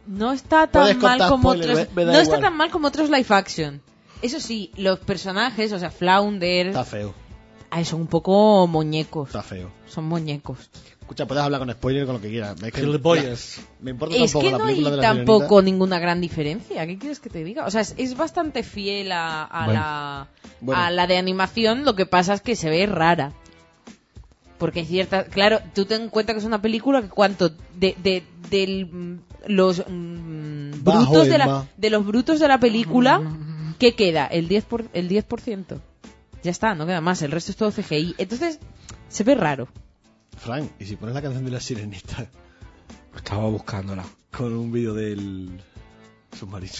Speaker 5: no está
Speaker 4: Puedes
Speaker 5: tan mal
Speaker 4: contar
Speaker 5: como
Speaker 4: spoiler,
Speaker 5: otros,
Speaker 4: me- me da
Speaker 5: no está
Speaker 4: igual.
Speaker 5: tan mal como otros live action. Eso sí, los personajes, o sea, Flounder,
Speaker 4: Está feo,
Speaker 5: ay, son un poco muñecos.
Speaker 4: está feo.
Speaker 5: Son muñecos.
Speaker 4: Escucha, puedes hablar con spoiler con lo que quieras. Es que
Speaker 6: Gilipollas.
Speaker 4: la- me importa
Speaker 5: Es
Speaker 4: tampoco
Speaker 5: que
Speaker 4: la
Speaker 5: no hay
Speaker 4: película de la
Speaker 5: tampoco
Speaker 4: Sirenita.
Speaker 5: ninguna gran diferencia. ¿Qué quieres que te diga? O sea, es, es bastante fiel a, a
Speaker 4: Bueno.
Speaker 5: la
Speaker 4: Bueno.
Speaker 5: a la de animación. Lo que pasa es que se ve rara. Porque hay ciertas... Claro, tú ten en cuenta que es una película que cuánto... De, de, del, mm, los mm,
Speaker 4: Bajo
Speaker 5: brutos de
Speaker 4: el
Speaker 5: la,
Speaker 4: ma-
Speaker 5: de los brutos de la película, ¿qué queda? El diez por, el diez por ciento. Ya está, no queda más. El resto es todo C G I. Entonces, se ve raro.
Speaker 4: Frank, ¿y si pones la canción de la Sirenita
Speaker 6: Estaba buscándola.
Speaker 4: con un vídeo del submarino?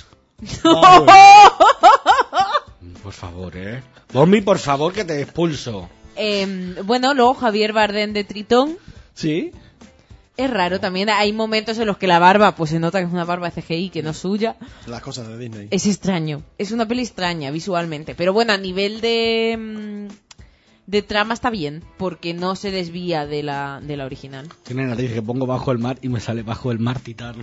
Speaker 6: Por favor, ¿eh? Bombi, por favor, que te expulso.
Speaker 5: Eh, bueno, luego Javier Bardem de Tritón.
Speaker 4: ¿Sí?
Speaker 5: Es raro también. Hay momentos en los que la barba, pues se nota que es una barba de C G I, que no es suya.
Speaker 4: Las cosas de Disney.
Speaker 5: Es extraño. Es una peli extraña visualmente. Pero bueno, a nivel de, mm, de trama está bien, porque no se desvía de la, de la original.
Speaker 6: Tiene nariz que pongo bajo el mar y me sale bajo el mar Titán.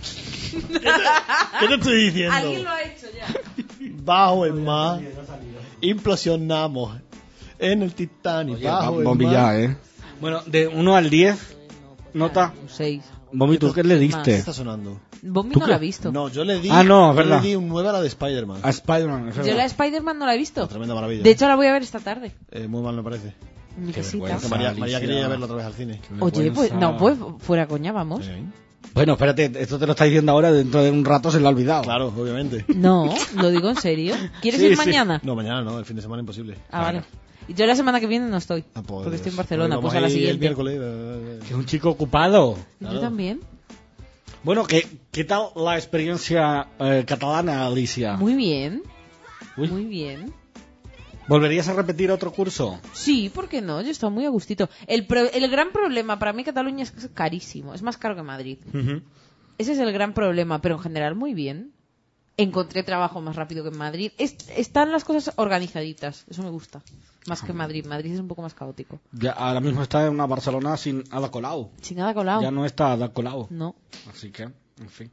Speaker 4: ¿Qué te estoy diciendo?
Speaker 5: Alguien lo ha hecho ya.
Speaker 4: Bajo el mar, implosionamos en el Titanic.
Speaker 6: Oye,
Speaker 4: bajo el
Speaker 6: Bombi
Speaker 4: mar.
Speaker 6: ya, ¿eh? Bueno, de uno al diez, nota.
Speaker 5: Un seis.
Speaker 6: Bombi, ¿tú qué le
Speaker 4: ¿Qué
Speaker 6: diste?
Speaker 4: está sonando?
Speaker 5: Bombi
Speaker 6: ¿Tú
Speaker 5: no
Speaker 6: qué?
Speaker 5: la ha visto.
Speaker 4: No, yo le di,
Speaker 6: Ah, no, es
Speaker 4: yo
Speaker 6: verdad.
Speaker 4: le di un nueve a la de Spider-Man.
Speaker 6: A Spider-Man, es
Speaker 5: Yo
Speaker 6: verdad.
Speaker 5: la de Spider-Man no la he visto.
Speaker 4: Tremenda maravilla.
Speaker 5: De hecho, la voy a ver esta tarde.
Speaker 4: Eh, muy mal me parece.
Speaker 5: En mi
Speaker 6: Qué
Speaker 5: casita.
Speaker 6: vergüenza.
Speaker 4: Que María,
Speaker 6: Alicia.
Speaker 4: María quería ir a verlo otra vez al cine.
Speaker 5: Oye, pues no, pues fuera coña, vamos.
Speaker 4: Sí.
Speaker 6: Bueno, espérate, esto te lo está diciendo ahora, dentro de un rato se lo ha olvidado.
Speaker 4: Claro, obviamente.
Speaker 5: No, lo digo en serio. ¿Quieres
Speaker 6: Sí,
Speaker 5: ir
Speaker 6: sí.
Speaker 5: mañana?
Speaker 4: No, mañana no, el fin de semana imposible.
Speaker 5: Ah, vale. Y yo la semana que viene no estoy.
Speaker 4: Ah, pues,
Speaker 5: Porque estoy en Barcelona,
Speaker 4: vamos
Speaker 5: pues a la
Speaker 4: ahí El
Speaker 5: siguiente.
Speaker 4: miércoles. eh,
Speaker 6: Que es un chico ocupado.
Speaker 4: Claro.
Speaker 5: Yo también.
Speaker 6: Bueno, ¿qué, qué tal la experiencia eh, catalana, Alicia?
Speaker 5: Muy bien.
Speaker 6: Uy.
Speaker 5: Muy bien.
Speaker 6: ¿Volverías a repetir otro curso?
Speaker 5: Sí, ¿por qué no? Yo estoy muy a gustito. El, pro- el gran problema para mí Cataluña es que es carísimo. Es más caro que Madrid. Ese es el gran problema, pero en general muy bien. Encontré trabajo más rápido que en Madrid. Es- están las cosas organizaditas. Eso me gusta. Más que Madrid. Madrid es un poco más caótico.
Speaker 6: Ya, ahora mismo está en una Barcelona sin Ada Colau.
Speaker 5: Sin nada colado.
Speaker 6: Ya no está Ada Colau.
Speaker 5: No.
Speaker 6: Así que, en fin.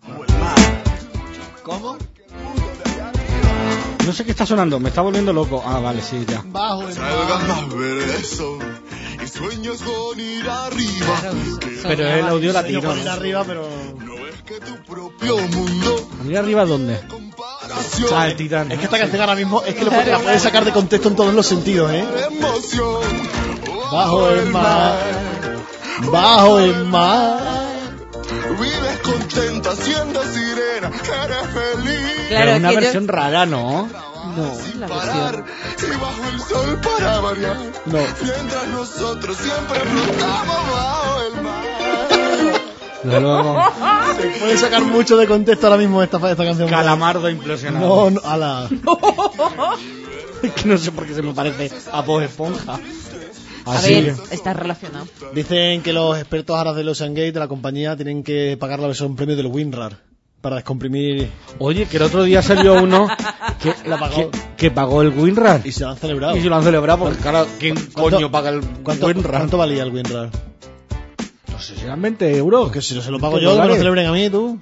Speaker 4: ¿Cómo?
Speaker 6: No sé qué está sonando, me está volviendo loco. Ah, vale, sí, ya.
Speaker 4: Bajo el
Speaker 8: Salgan
Speaker 4: mar.
Speaker 8: a ver eso y sueños con ir arriba.
Speaker 5: Claro,
Speaker 6: Pero es el audio
Speaker 4: Yo
Speaker 6: latino.
Speaker 4: por ir arriba, pero...
Speaker 8: No es que tu propio mundo
Speaker 6: ¿A mí arriba dónde?
Speaker 8: comparación
Speaker 6: Ah, el Titán.
Speaker 4: Es que esta canción ahora mismo es que lo puedes- la puedes sacar de contexto en todos los sentidos, ¿eh?
Speaker 8: emoción.
Speaker 4: Bajo el mar, bajo el mar.
Speaker 8: Vives contenta siendo sirena, eres feliz.
Speaker 5: Claro,
Speaker 6: Pero
Speaker 5: es
Speaker 6: una
Speaker 5: que yo-
Speaker 6: versión rara, ¿no?
Speaker 5: No, la
Speaker 8: Parar
Speaker 5: versión.
Speaker 8: y bajo el sol para variar.
Speaker 4: No.
Speaker 8: Mientras nosotros siempre flotamos bajo el mar.
Speaker 6: Desde luego.
Speaker 4: Se puede sacar mucho de contexto ahora mismo esta, esta canción.
Speaker 6: Calamardo implosionado.
Speaker 4: No, no, ala.
Speaker 6: Es que no sé por qué se me parece a Bob Esponja.
Speaker 5: A
Speaker 6: Así
Speaker 5: ver,
Speaker 6: que-
Speaker 5: está relacionado.
Speaker 4: Dicen que los expertos ahora del Ocean Gate, de la compañía, tienen que pagar la versión premio del WinRAR para descomprimir
Speaker 6: Oye, que el otro día salió uno que,
Speaker 4: La pagó.
Speaker 6: que, que pagó el WinRAR.
Speaker 4: y se lo han celebrado.
Speaker 6: Y se lo han celebrado porque, claro, ¿quién
Speaker 4: ¿Cuánto-
Speaker 6: coño paga el
Speaker 4: ¿Cuánto,
Speaker 6: WinRAR?
Speaker 4: ¿Cuánto valía el WinRAR?
Speaker 6: No sé, serán veinte euros.
Speaker 4: Porque si no se lo pago
Speaker 6: ¿Qué
Speaker 4: yo, que me lo
Speaker 6: dólares?
Speaker 4: celebren a mí, tú.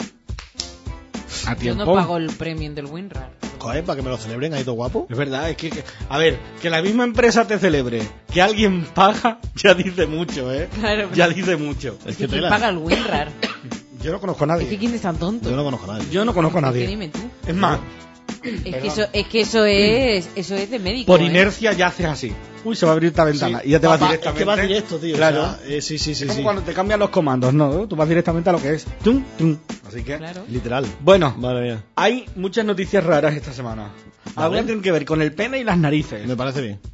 Speaker 6: A
Speaker 5: Yo
Speaker 6: tiempo.
Speaker 5: no pago el premium del WinRAR.
Speaker 4: Joder, para que me lo celebren ahí todo guapo.
Speaker 6: Es verdad, es que, que- a ver, que la misma empresa te celebre, que alguien paga, ya dice mucho, ¿eh?
Speaker 5: Claro.
Speaker 6: Ya dice mucho.
Speaker 4: Es
Speaker 5: Es
Speaker 4: que
Speaker 5: que ¿quién
Speaker 4: tela.
Speaker 5: paga el WinRAR?
Speaker 6: Yo no conozco a
Speaker 5: Es que
Speaker 6: nadie.
Speaker 5: ¿quién es tan tonto?
Speaker 4: Yo no conozco a nadie.
Speaker 6: Yo no conozco a
Speaker 5: Que
Speaker 6: nadie.
Speaker 5: dime tú.
Speaker 6: Es más,
Speaker 5: Es que, eso, es que eso es eso es de médico.
Speaker 6: por
Speaker 5: ¿eh?
Speaker 6: inercia ya haces así. Uy, se va a abrir esta ventana.
Speaker 4: Sí.
Speaker 6: Y ya te vas
Speaker 4: Va- va-
Speaker 6: directamente.
Speaker 4: Es que vas directo, tío.
Speaker 6: Claro.
Speaker 4: O sea, eh, sí, sí, sí.
Speaker 6: es como
Speaker 4: sí.
Speaker 6: cuando te cambian los comandos, ¿no? Tú vas directamente a lo que es. Tum, tum. Así que.
Speaker 5: Claro.
Speaker 4: Literal.
Speaker 6: Bueno,
Speaker 4: Madre mía.
Speaker 6: hay muchas noticias raras esta semana. Algunas tienen que ver con el pene y las narices.
Speaker 4: Me parece bien.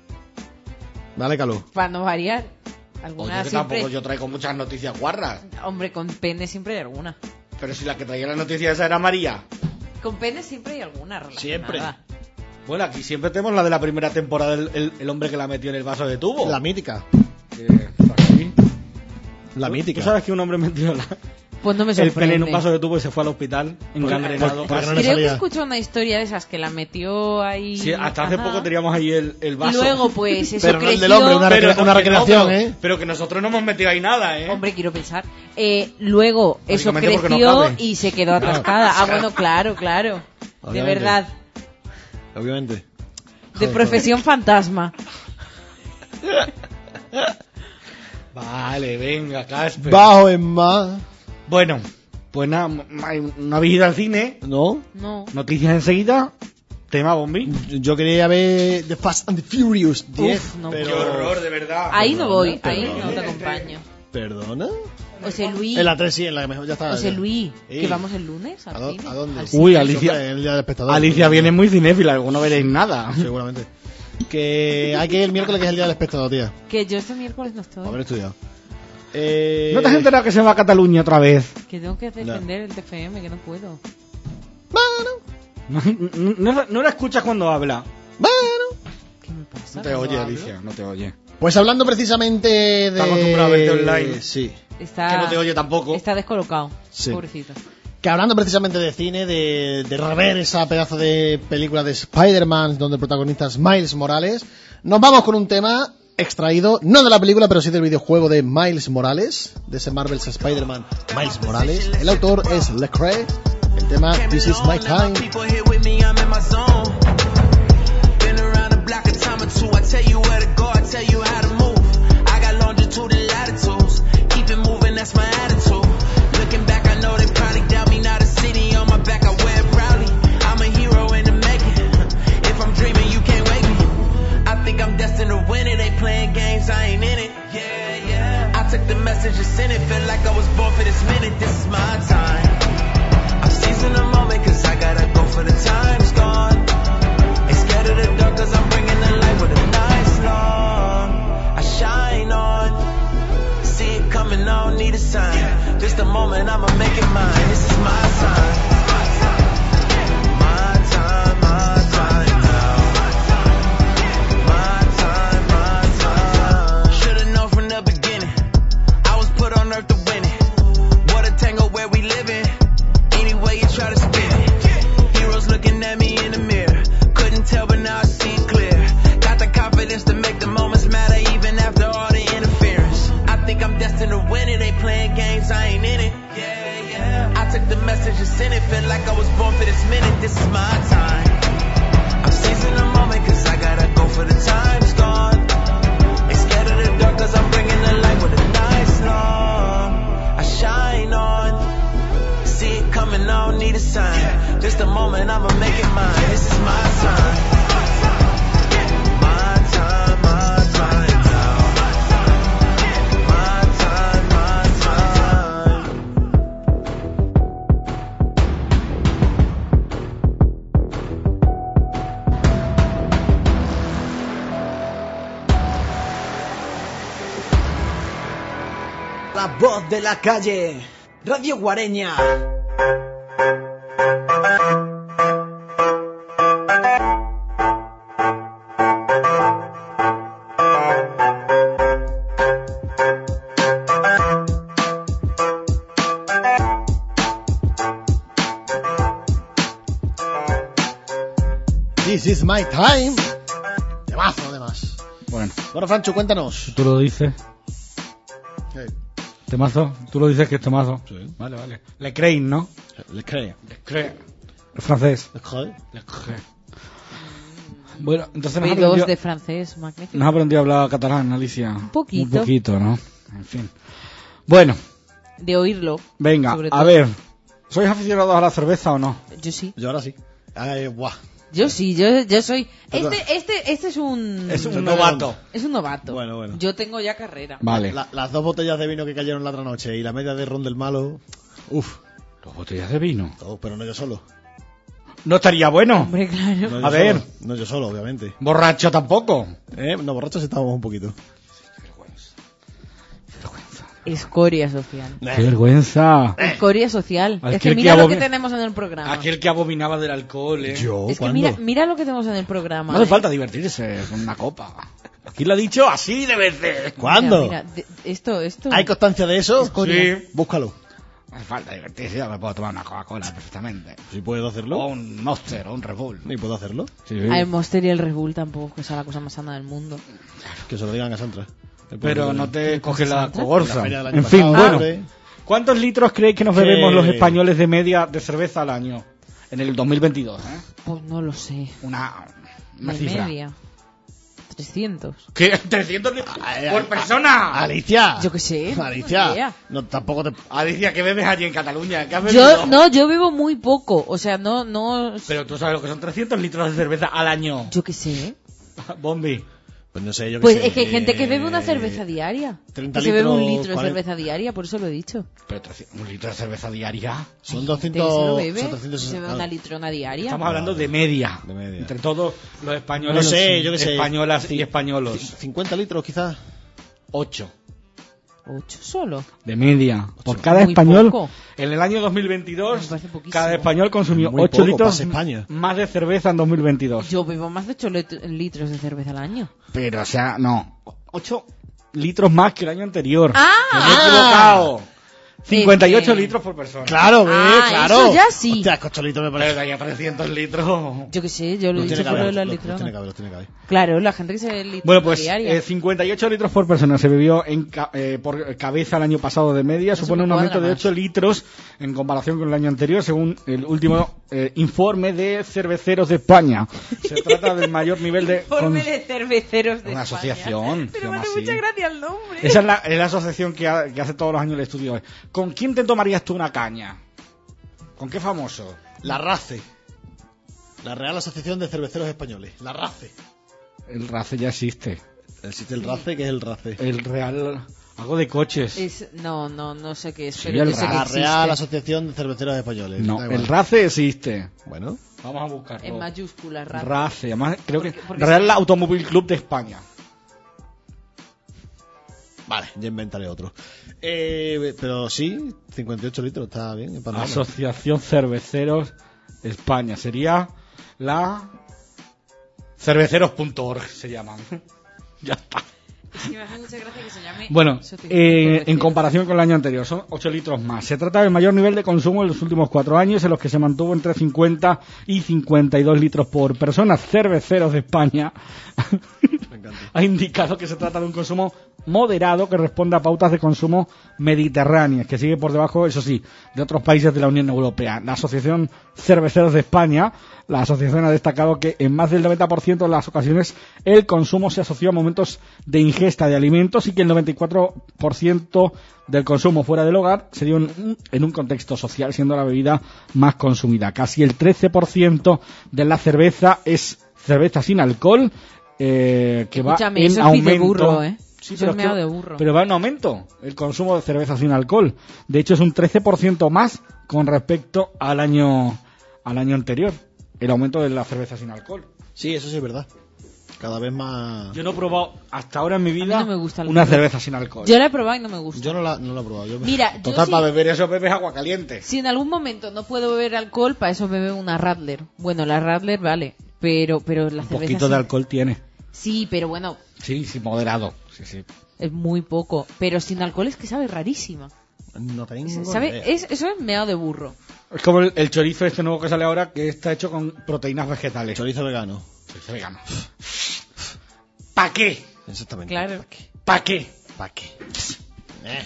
Speaker 4: Dale, Calú.
Speaker 5: Para no variar.
Speaker 6: Oye,
Speaker 5: Alguna
Speaker 6: que
Speaker 5: siempre.
Speaker 6: tampoco yo traigo muchas noticias guarras.
Speaker 5: Hombre, con pene siempre hay alguna.
Speaker 6: Pero si la que traía la noticia esa era María.
Speaker 5: Con pene siempre hay alguna relacionada.
Speaker 4: Siempre.
Speaker 6: Bueno, aquí siempre tenemos la de la primera temporada, el, el- el hombre que la metió en el vaso de tubo.
Speaker 4: La mítica.
Speaker 6: Que está aquí.
Speaker 4: La
Speaker 6: ¿Tú-
Speaker 4: mítica.
Speaker 6: ¿Tú sabes que un hombre metió la,
Speaker 5: Pues no me
Speaker 6: el pene
Speaker 5: sorprende.
Speaker 6: en un vaso de tubo y se fue al hospital engangrenado.
Speaker 4: por- por- no le
Speaker 5: Creo que
Speaker 4: salía.
Speaker 5: escuché una historia de esas que la metió ahí.
Speaker 6: Sí, hasta hace
Speaker 5: Ajá.
Speaker 6: poco teníamos ahí el, el
Speaker 5: Y
Speaker 6: vaso.
Speaker 5: luego, pues, eso
Speaker 4: Pero no el
Speaker 5: creció.
Speaker 4: del hombre, una
Speaker 6: Pero
Speaker 4: recre-
Speaker 6: no,
Speaker 4: una
Speaker 6: que no,
Speaker 4: recreación,
Speaker 6: pero,
Speaker 4: ¿eh?
Speaker 6: pero que nosotros no hemos metido ahí nada, ¿eh?
Speaker 5: Hombre, quiero pensar. Eh, luego, eso
Speaker 6: Básicamente porque no
Speaker 5: creció
Speaker 6: cabe.
Speaker 5: y se quedó atascada. Ah, bueno, claro, claro. De
Speaker 4: Obviamente.
Speaker 5: verdad.
Speaker 4: Obviamente.
Speaker 5: De profesión fantasma.
Speaker 6: Vale, venga, Casper.
Speaker 4: Bajo en más.
Speaker 6: Bueno, pues nada, hay una visita al cine,
Speaker 4: ¿No?
Speaker 5: No.
Speaker 6: noticias enseguida, tema Bombi.
Speaker 4: Yo quería ver The Fast and the Furious diez.
Speaker 5: Uf, no
Speaker 4: pero...
Speaker 6: Qué horror, de verdad.
Speaker 5: Ahí no voy,
Speaker 4: Perdona,
Speaker 5: ahí
Speaker 4: perdona.
Speaker 5: no te acompaño.
Speaker 4: ¿Perdona?
Speaker 5: José Luis.
Speaker 4: En la tres sí, en la que mejor ya está.
Speaker 5: José Luis,
Speaker 4: Sí.
Speaker 5: que vamos el lunes al
Speaker 4: ¿A, dó-
Speaker 5: cine.
Speaker 4: a dónde?
Speaker 5: Al cine.
Speaker 6: Uy, Alicia,
Speaker 4: Siempre, el día del espectador.
Speaker 6: Alicia viene muy cinéfila, no veréis nada.
Speaker 4: Seguramente. Que hay que ir el miércoles, que es el día del espectador, tía.
Speaker 5: Que yo este miércoles no estoy.
Speaker 4: Haber estudiado. Eh...
Speaker 6: ¿No te has enterado que se va a Cataluña otra vez?
Speaker 5: Que tengo que defender el T F M, que no puedo.
Speaker 4: Bueno,
Speaker 6: No, no, no- no la escuchas cuando habla.
Speaker 4: bueno.
Speaker 5: ¿Qué me pasa?
Speaker 6: No te oye,
Speaker 5: Cuando
Speaker 6: Alicia, no te oye.
Speaker 4: Pues hablando precisamente de...
Speaker 6: Está acostumbrado a verte online.
Speaker 4: Sí.
Speaker 5: hablo? Está,
Speaker 6: Que no te oye tampoco.
Speaker 5: Está descolocado.
Speaker 4: Sí.
Speaker 5: Pobrecito.
Speaker 4: Que hablando precisamente de cine, de, de rever esa pedazo de película de Spider-Man donde el protagonista es Miles Morales, nos vamos con un tema extraído, no de la película, pero sí del videojuego de Miles Morales, de ese Marvel's Spider-Man Miles Morales. El autor es Lecrae, el tema This Is My Time.
Speaker 9: I ain't in it. Yeah, yeah. I took the message and sent it. Felt like I was born for this minute. This is my time. I'm seizing the moment cause I gotta go for the time's gone. Ain't scared of the dark cause I'm bringing the light with a nice long. I shine on. See it coming, I don't need a sign. Just a moment, I'ma make it mine. This is my time. My time, my time now. My time, my time. Should've known from the beginning. I was put on earth to win it. What a tangle where we living. Any way you try to spin it. Heroes looking at me in the mirror. Couldn't tell but now I see it clear. Got the confidence to make the moments matter even after all the interference. I think I'm destined to win it. They playing games, I ain't in it. Yeah, yeah. I took the message and sent it. Felt like I was born for this minute. This is my time. I'm seizing the moment cause I gotta go for the time's gone. Ain't scared of the dark cause I'm bringing the light with a nice long. I shine on. See it coming, I don't need a sign. Just a moment, I'ma make it mine. This is my time. My time, my time now. My time, my time.
Speaker 10: La voz de la calle, Radio Guareña.
Speaker 4: This is my time. Temazo, además.
Speaker 6: Bueno,
Speaker 4: Bueno, Francho, cuéntanos.
Speaker 6: tú lo dices.
Speaker 4: Eh,
Speaker 6: ¿Temazo? Tú lo dices que es temazo.
Speaker 4: Sí.
Speaker 6: Vale, vale. Le creéis, ¿no?
Speaker 4: Le cree.
Speaker 6: Le cree. Es francés.
Speaker 4: Le cree.
Speaker 6: Le cree. Bueno, entonces nos
Speaker 5: B
Speaker 6: has
Speaker 5: dos
Speaker 6: aprendido,
Speaker 5: de francés, magnífico.
Speaker 6: nos has aprendido a hablar catalán, Alicia.
Speaker 5: Un poquito.
Speaker 6: Un poquito, ¿no? En fin. Bueno,
Speaker 5: De oírlo.
Speaker 6: venga,
Speaker 5: sobre
Speaker 6: a
Speaker 5: todo.
Speaker 6: ver. ¿Sois aficionados a la cerveza o no?
Speaker 5: Yo sí.
Speaker 4: Yo ahora sí. Ay, buah.
Speaker 5: Yo sí, yo, yo soy...
Speaker 4: Perdón.
Speaker 5: Este, este, este es un...
Speaker 6: Es un
Speaker 4: un
Speaker 6: novato.
Speaker 5: Es un novato.
Speaker 4: Bueno, bueno.
Speaker 5: Yo tengo ya carrera.
Speaker 6: Vale.
Speaker 4: La- las dos botellas de vino que cayeron la otra noche y la media de ron del malo. Uf.
Speaker 6: Dos botellas de vino.
Speaker 4: Oh, pero no yo solo.
Speaker 6: No estaría bueno.
Speaker 5: Hombre, claro.
Speaker 4: No yo
Speaker 6: A ver.
Speaker 4: solo. No yo solo, obviamente.
Speaker 6: Borracho tampoco.
Speaker 4: Eh, no, borrachos estábamos un poquito.
Speaker 5: Escoria social.
Speaker 6: Qué vergüenza.
Speaker 5: Escoria social.
Speaker 6: Aquel
Speaker 5: Es que
Speaker 6: que
Speaker 5: mira lo
Speaker 6: abomi-
Speaker 5: que tenemos en el programa.
Speaker 6: Aquel que abominaba del alcohol, ¿eh?
Speaker 4: Yo,
Speaker 5: Es que
Speaker 4: ¿cuándo?
Speaker 5: mira, mira lo que tenemos en el programa.
Speaker 6: No hace
Speaker 5: ¿eh?
Speaker 6: falta divertirse con una copa. Aquí lo ha dicho así de veces.
Speaker 4: ¿Cuándo?
Speaker 5: Mira, mira, de- esto, esto...
Speaker 4: ¿Hay constancia de eso?
Speaker 5: Escoria.
Speaker 6: Sí.
Speaker 4: Búscalo.
Speaker 6: No hace falta divertirse, yo me puedo tomar una Coca-Cola perfectamente.
Speaker 4: ¿Sí puedo hacerlo?
Speaker 6: O un Monster, o un Red Bull.
Speaker 4: ¿Y puedo hacerlo?
Speaker 6: Sí,
Speaker 5: Ah, el Monster y el Red Bull tampoco, que sea la cosa más sana del mundo.
Speaker 4: Que se lo digan a Santra.
Speaker 6: Pero no te coges la
Speaker 5: Sandra?
Speaker 6: cogorza.
Speaker 4: La feria del año
Speaker 6: En fin,
Speaker 4: pasado,
Speaker 6: bueno.
Speaker 4: hombre.
Speaker 6: ¿Cuántos litros creéis que nos
Speaker 4: Que-
Speaker 6: bebemos los españoles de media de cerveza al año? En el dos mil veintidós, ¿eh?
Speaker 5: Pues no lo sé.
Speaker 6: Una, una
Speaker 5: De
Speaker 6: cifra.
Speaker 5: media. trescientos.
Speaker 6: ¿Qué? ¿trescientos litros por persona?
Speaker 4: Alicia.
Speaker 5: Yo qué sé. no tengo ni
Speaker 4: Alicia.
Speaker 5: idea.
Speaker 4: No, tampoco te...
Speaker 6: Alicia, ¿qué bebes allí en Cataluña? ¿Qué has
Speaker 5: Yo,
Speaker 6: bebido?
Speaker 5: no, yo bebo muy poco. O sea, no, no.
Speaker 6: Pero tú sabes lo que son trescientos litros de cerveza al año.
Speaker 5: Yo qué sé.
Speaker 6: Bombi.
Speaker 4: Pues no sé, yo qué
Speaker 5: Pues
Speaker 4: sé.
Speaker 5: es que hay gente que bebe una
Speaker 4: eh,
Speaker 5: cerveza diaria.
Speaker 4: treinta
Speaker 5: Que se bebe un
Speaker 4: litros,
Speaker 5: litro de
Speaker 4: cuarenta.
Speaker 5: cerveza diaria, por eso lo he dicho.
Speaker 6: Pero trescientos un litro de cerveza diaria.
Speaker 4: Son
Speaker 5: Hay
Speaker 4: doscientos...
Speaker 5: gente que se lo bebe,
Speaker 4: son trescientos
Speaker 5: se bebe
Speaker 4: sesenta.
Speaker 5: una litrona diaria.
Speaker 6: Estamos hablando de media.
Speaker 4: De media.
Speaker 6: Entre todos los españoles.
Speaker 4: No sé, yo qué sé.
Speaker 6: Españolas y
Speaker 4: Ci-
Speaker 6: españolos.
Speaker 4: cincuenta litros quizás.
Speaker 6: Ocho.
Speaker 5: Ocho solo.
Speaker 6: De media. Por cada
Speaker 5: Muy
Speaker 6: español.
Speaker 5: poco.
Speaker 6: En el año dos mil veintidós,
Speaker 5: Me parece poquísimo.
Speaker 6: cada español consumió
Speaker 4: Muy
Speaker 6: ocho
Speaker 4: poco,
Speaker 6: litros
Speaker 4: pasa España.
Speaker 6: más de cerveza en dos mil veintidós.
Speaker 5: Yo bebo más de ocho litros de cerveza al año.
Speaker 6: Pero, o sea, no. ocho litros más que el año anterior.
Speaker 5: ¡Ah!
Speaker 6: Me he equivocado. cincuenta y ocho
Speaker 5: Es que-
Speaker 6: litros por persona.
Speaker 4: Claro, ve,
Speaker 5: Ah,
Speaker 4: claro.
Speaker 5: eso ya sí.
Speaker 4: Hostia, que ocho litros me
Speaker 6: Pero
Speaker 4: parece...
Speaker 6: de ahí a trescientos litros.
Speaker 5: Yo qué sé, yo lo he
Speaker 4: Los
Speaker 5: dicho
Speaker 4: tiene que
Speaker 5: por lo
Speaker 4: haber,
Speaker 5: de las
Speaker 4: los- los tiene
Speaker 5: litronas.
Speaker 4: que haber, los tiene que haber.
Speaker 5: Claro, la gente que se bebe litros
Speaker 6: Bueno, pues
Speaker 5: diaria.
Speaker 6: eh, cincuenta y ocho litros por persona se bebió en ca- eh, por cabeza el año pasado de media.
Speaker 5: No se
Speaker 6: Supone
Speaker 5: me
Speaker 6: un
Speaker 5: cuadra
Speaker 6: aumento de
Speaker 5: más.
Speaker 6: ocho litros en comparación con el año anterior, según el último eh, informe de Cerveceros de España. Se trata del mayor nivel de...
Speaker 5: Informe
Speaker 6: con-
Speaker 5: de cerveceros de
Speaker 6: Una
Speaker 5: España.
Speaker 6: asociación, se
Speaker 5: Pero me
Speaker 6: llama
Speaker 5: hace
Speaker 6: así.
Speaker 5: mucha gracia el nombre.
Speaker 6: Esa es la, es la asociación que, ha- que hace todos los años el estudio. ¿Con quién te tomarías tú una caña? ¿Con qué famoso?
Speaker 4: La RACE. La Real Asociación de Cerveceros Españoles. La RACE.
Speaker 6: El RACE ya existe.
Speaker 4: Existe el RACE, que es el RACE.
Speaker 6: El Real... Algo de coches.
Speaker 5: Es, no, no, no sé qué es,
Speaker 6: Sí,
Speaker 5: pero
Speaker 6: el
Speaker 5: yo sé que
Speaker 6: Ra-
Speaker 4: La
Speaker 5: existe.
Speaker 4: Real Asociación de Cerveceros Españoles.
Speaker 6: No,
Speaker 4: Da igual.
Speaker 6: el RACE existe.
Speaker 4: Bueno,
Speaker 6: Vamos a buscarlo.
Speaker 5: En mayúsculas, RACE.
Speaker 6: RACE, además creo que
Speaker 5: Porque- porque
Speaker 6: Real
Speaker 5: sí.
Speaker 6: Automóvil Club de España.
Speaker 4: vale, ya inventaré otro. Eh, pero sí, cincuenta y ocho litros, está bien. el panorama.
Speaker 6: Asociación Cerveceros España. Sería la cerveceros punto org se llaman. Ya está.
Speaker 5: Es que me hace mucha gracia que se llame
Speaker 6: Bueno,
Speaker 5: Asociación
Speaker 6: eh, en
Speaker 5: Cerveceros.
Speaker 6: comparación con el año anterior, son ocho litros más. Se trata del mayor nivel de consumo en los últimos cuatro años, en los que se mantuvo entre cincuenta y cincuenta y dos litros por persona. Cerveceros de España
Speaker 4: Me encanta.
Speaker 6: ha indicado que se trata de un consumo moderado que responde a pautas de consumo mediterráneas, que sigue por debajo, eso sí, de otros países de la Unión Europea. La Asociación Cerveceros de España, la asociación ha destacado que en más del noventa por ciento de las ocasiones el consumo se asoció a momentos de ingesta de alimentos y que el noventa y cuatro por ciento del consumo fuera del hogar se dio en, en un contexto social, siendo la bebida más consumida. Casi el trece por ciento de la cerveza es cerveza sin alcohol, eh, que va
Speaker 5: Escúchame,
Speaker 6: en
Speaker 5: eso es
Speaker 6: aumento.
Speaker 5: de burro, ¿eh?
Speaker 6: Sí,
Speaker 5: Eso
Speaker 6: pero,
Speaker 5: es
Speaker 6: es que-
Speaker 5: meado de burro.
Speaker 6: pero va en aumento el consumo de cerveza sin alcohol. De hecho, es un trece por ciento más con respecto al año al año anterior. El aumento de la cerveza sin alcohol.
Speaker 4: Sí, eso sí es verdad. Cada vez más...
Speaker 6: Yo no he probado hasta ahora en mi
Speaker 5: A mí
Speaker 6: vida
Speaker 5: no me gusta el
Speaker 6: una
Speaker 5: alcohol.
Speaker 6: cerveza sin alcohol.
Speaker 5: Yo la he probado y no me gusta.
Speaker 4: Yo no la, no la he probado. Yo...
Speaker 5: Mira, yo
Speaker 6: Total,
Speaker 5: sí-
Speaker 6: para beber eso bebes agua caliente.
Speaker 5: si en algún momento no puedo beber alcohol, para eso bebo una Radler. Bueno, la Radler vale, pero pero la
Speaker 6: Un
Speaker 5: cerveza
Speaker 6: poquito
Speaker 5: sin-
Speaker 6: de alcohol tiene.
Speaker 5: Sí, pero bueno,
Speaker 6: Sí, sí, moderado. Sí, sí.
Speaker 5: es muy poco. Pero sin alcohol es que sabe rarísima.
Speaker 4: No tengo
Speaker 5: ¿Sabe?
Speaker 4: idea.
Speaker 5: Es, eso es meado de burro.
Speaker 6: Es como el, el chorizo este nuevo que sale ahora, que está hecho con proteínas vegetales.
Speaker 4: Chorizo vegano.
Speaker 6: Chorizo vegano. ¿Para qué?
Speaker 4: Exactamente.
Speaker 5: Claro.
Speaker 4: ¿Para qué?
Speaker 6: ¿Para qué?
Speaker 4: ¿Para qué? Eh.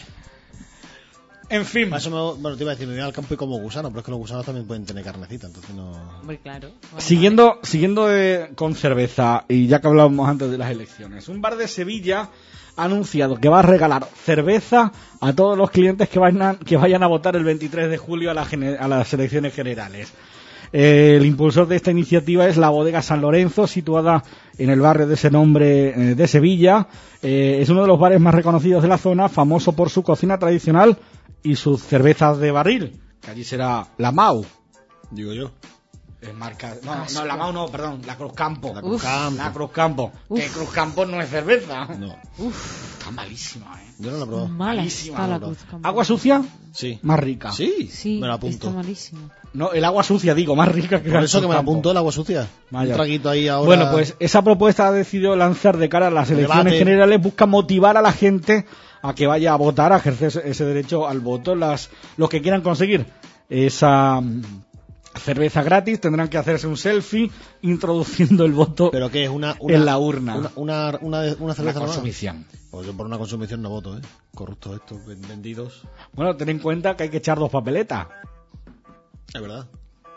Speaker 6: En fin.
Speaker 4: Para eso me, bueno, te iba a decir, me voy al campo y como gusano, pero es que los gusanos también pueden tener carnecita, entonces no...
Speaker 5: Hombre, claro. Bueno,
Speaker 6: Siguiendo, siguiendo de- con cerveza, y ya que hablábamos antes de las elecciones, un bar de Sevilla ha anunciado que va a regalar cerveza a todos los clientes que vayan, que vayan a votar el veintitrés de julio a, la gene- a las elecciones generales. Eh, el impulsor de esta iniciativa es la bodega San Lorenzo, situada en el barrio de ese nombre eh, de Sevilla. Eh, es uno de los bares más reconocidos de la zona, famoso por su cocina tradicional y sus cervezas de barril, que allí será la Mau.
Speaker 4: Digo yo.
Speaker 6: Es marca... No, no, la Mau no, perdón, la Cruzcampo.
Speaker 4: La Cruzcampo.
Speaker 6: La Cruzcampo. Que Cruzcampo no es cerveza.
Speaker 4: No.
Speaker 6: Uf, está malísima, ¿eh?
Speaker 4: Yo no la he probado.
Speaker 5: Mala
Speaker 6: Malísima,
Speaker 5: está la
Speaker 6: no.
Speaker 5: Cruzcampo.
Speaker 6: ¿Agua sucia?
Speaker 4: Sí.
Speaker 6: Más rica.
Speaker 4: Sí,
Speaker 5: Sí,
Speaker 4: me la apunto.
Speaker 5: está malísimo.
Speaker 6: No, el agua sucia, digo, más rica que
Speaker 4: Por
Speaker 6: la
Speaker 4: eso que me la
Speaker 6: Cruzcampo.
Speaker 4: apunto el agua sucia.
Speaker 6: Vaya.
Speaker 4: Un traguito ahí ahora.
Speaker 6: Bueno, pues esa propuesta ha decidido lanzar de cara a las elecciones
Speaker 4: Debate.
Speaker 6: generales, busca motivar a la gente a que vaya a votar, a ejercer ese- ese derecho al voto. Las, los que quieran conseguir esa mm, cerveza gratis tendrán que hacerse un selfie introduciendo el voto
Speaker 4: ¿Pero qué es? Una, una,
Speaker 6: en la urna.
Speaker 4: Una, una, una, de- una
Speaker 6: Una
Speaker 4: cerveza nomás.
Speaker 6: consumición.
Speaker 4: Pues yo por una consumición no voto, ¿eh? Corruptos estos ven- vendidos.
Speaker 6: Bueno, ten en cuenta que hay que echar dos papeletas.
Speaker 4: Es verdad.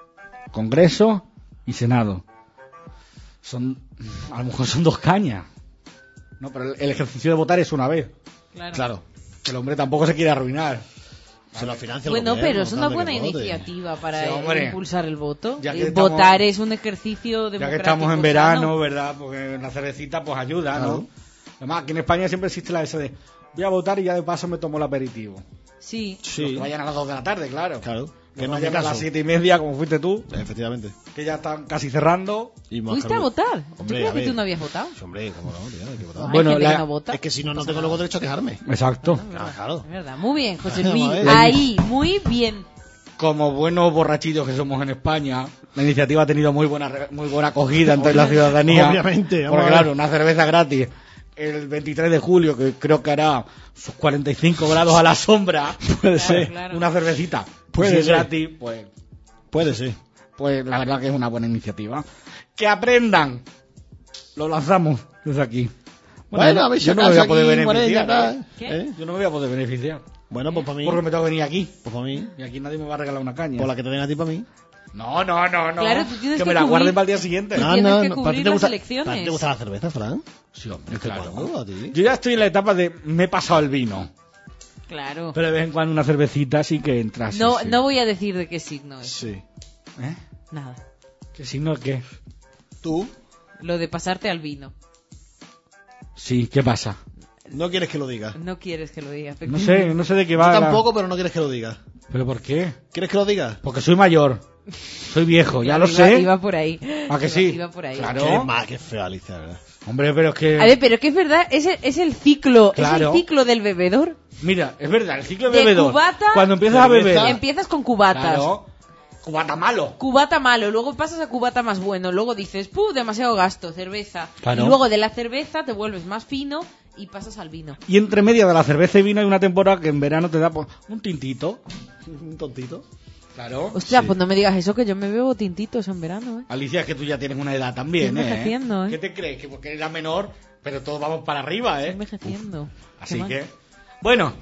Speaker 6: Congreso y Senado. Son, a lo mejor son dos cañas. No, pero el, el ejercicio de votar es una vez.
Speaker 5: Claro.
Speaker 4: Claro.
Speaker 6: Que el hombre tampoco se quiere arruinar.
Speaker 4: Se lo financia el
Speaker 5: Bueno,
Speaker 4: gobierno,
Speaker 5: pero es una
Speaker 4: dando
Speaker 5: buena
Speaker 4: que vote.
Speaker 5: iniciativa para
Speaker 6: Sí, hombre.
Speaker 5: impulsar el voto.
Speaker 6: Ya que
Speaker 5: Eh,
Speaker 6: estamos-
Speaker 5: Votar es un ejercicio
Speaker 6: Ya
Speaker 5: democrático.
Speaker 6: que estamos en verano,
Speaker 5: sano.
Speaker 6: ¿verdad? Porque la cervecita pues ayuda,
Speaker 4: Claro.
Speaker 6: ¿no? Además, aquí en España siempre existe la esa de voy a votar y ya de paso me tomo el aperitivo.
Speaker 5: Sí.
Speaker 6: Los
Speaker 4: Sí,
Speaker 6: que vayan a las dos de la tarde, claro.
Speaker 4: claro.
Speaker 6: Que
Speaker 4: Que
Speaker 6: no
Speaker 4: no es mi
Speaker 6: vayan a las
Speaker 4: caso.
Speaker 6: siete y media, como fuiste tú,
Speaker 4: Efectivamente.
Speaker 6: que ya están casi cerrando.
Speaker 4: Y más
Speaker 5: ¿Fuiste a
Speaker 4: carbo-
Speaker 5: votar? ¿Tú
Speaker 4: Hombre,
Speaker 5: crees
Speaker 4: a
Speaker 5: que
Speaker 4: ver.
Speaker 5: tú no habías votado?
Speaker 4: Sí, hombre, cómo no, tío, hay que votar.
Speaker 5: Hay
Speaker 6: Bueno,
Speaker 5: gente
Speaker 6: la-
Speaker 5: que no vota.
Speaker 4: Es que si no, no tengo luego derecho a quejarme.
Speaker 6: Exacto.
Speaker 4: Ah, claro.
Speaker 5: Es verdad. Muy bien, José
Speaker 4: Vamos
Speaker 5: Luis.
Speaker 4: a ver.
Speaker 5: Ahí, muy bien.
Speaker 6: Como buenos borrachillos que somos en España, la iniciativa ha tenido muy buena re- muy buena acogida entre la ciudadanía.
Speaker 4: Obviamente, vamos
Speaker 6: Porque
Speaker 4: a ver.
Speaker 6: claro, una cerveza gratis el veintitrés de julio, que creo que hará sus cuarenta y cinco grados a la sombra, puede
Speaker 5: Claro,
Speaker 6: ser
Speaker 5: claro.
Speaker 6: una cervecita.
Speaker 4: Puede
Speaker 6: si es
Speaker 4: ser.
Speaker 6: gratis, pues,
Speaker 4: Puede ser.
Speaker 6: pues la verdad que es una buena iniciativa. Que aprendan. Lo lanzamos desde aquí.
Speaker 4: Bueno,
Speaker 6: yo,
Speaker 4: a ver si
Speaker 6: yo no me voy a
Speaker 4: acaso
Speaker 6: poder
Speaker 4: aquí,
Speaker 6: beneficiar.
Speaker 4: Guarella,
Speaker 6: ¿eh?
Speaker 5: ¿Qué?
Speaker 4: ¿eh?
Speaker 6: Yo no me voy a poder beneficiar.
Speaker 4: Bueno, pues para mí.
Speaker 6: Porque me tengo que venir aquí.
Speaker 4: Pues para mí.
Speaker 6: Y aquí nadie me va a regalar una caña.
Speaker 4: Por la que te den a ti para mí.
Speaker 6: No, no, no, no.
Speaker 5: Claro, tú tienes
Speaker 6: que
Speaker 5: que
Speaker 6: me la
Speaker 5: cubrir-
Speaker 6: guarden para el día siguiente.
Speaker 5: Tú tienes que
Speaker 4: ¿Para
Speaker 5: cubrir
Speaker 4: ti te
Speaker 5: las
Speaker 4: gusta,
Speaker 5: elecciones.
Speaker 4: ¿para ti te gusta la cerveza, Fran?
Speaker 6: Sí, hombre,
Speaker 4: Es que
Speaker 6: claro.
Speaker 4: cuando, a ti.
Speaker 6: Yo ya estoy en la etapa de me he pasado el vino.
Speaker 5: Claro.
Speaker 6: Pero de vez en cuando una cervecita sí que entra. sí,
Speaker 5: No,
Speaker 6: sí.
Speaker 5: no voy a decir de qué signo es.
Speaker 4: Sí.
Speaker 6: ¿Eh?
Speaker 5: Nada.
Speaker 6: ¿Qué signo es qué?
Speaker 4: ¿Tú?
Speaker 5: Lo de pasarte al vino.
Speaker 6: Sí, ¿qué pasa?
Speaker 4: No quieres que lo diga.
Speaker 5: No quieres que lo diga.
Speaker 6: No sé, no sé de qué va.
Speaker 4: Yo
Speaker 6: la-
Speaker 4: tampoco, pero no quieres que lo diga.
Speaker 6: ¿Pero por qué?
Speaker 4: ¿Quieres que lo diga?
Speaker 6: Porque soy mayor. Soy viejo, ya
Speaker 5: Iba-
Speaker 6: lo sé.
Speaker 5: Iba por ahí.
Speaker 6: ¿A que
Speaker 5: Iba-
Speaker 6: sí?
Speaker 5: Iba por ahí.
Speaker 6: Claro.
Speaker 4: Que eres más que feo, Alicia, ¿verdad?
Speaker 6: Hombre, pero es que...
Speaker 5: A ver, pero que es verdad, es el, es el ciclo,
Speaker 6: Claro.
Speaker 5: es el ciclo del bebedor.
Speaker 6: Mira, es verdad, el ciclo de
Speaker 5: De
Speaker 6: bebedor.
Speaker 5: cubata-
Speaker 6: Cuando empiezas a
Speaker 4: cerveza.
Speaker 6: beber...
Speaker 5: Empiezas con cubatas.
Speaker 6: Claro. Cubata malo.
Speaker 5: Cubata malo, luego pasas a cubata más bueno, luego dices, puh, demasiado gasto, cerveza.
Speaker 6: Claro.
Speaker 5: Y luego de la cerveza te vuelves más fino y pasas al vino.
Speaker 6: Y entre media de la cerveza y vino hay una temporada que en verano te da pues, un tintito.
Speaker 4: Un tontito.
Speaker 6: Claro.
Speaker 5: Hostia,
Speaker 4: Sí.
Speaker 5: pues no me digas eso, que yo me bebo tintitos en verano, ¿eh?
Speaker 6: Alicia, es que tú ya tienes una edad también,
Speaker 5: Estoy
Speaker 6: ¿eh?
Speaker 5: envejeciendo, ¿eh?
Speaker 6: ¿Qué te crees? Que porque eres la menor, pero todos vamos para arriba,
Speaker 5: Estoy
Speaker 6: ¿eh?
Speaker 5: envejeciendo. Qué
Speaker 6: Así
Speaker 5: mal.
Speaker 6: que... Bueno,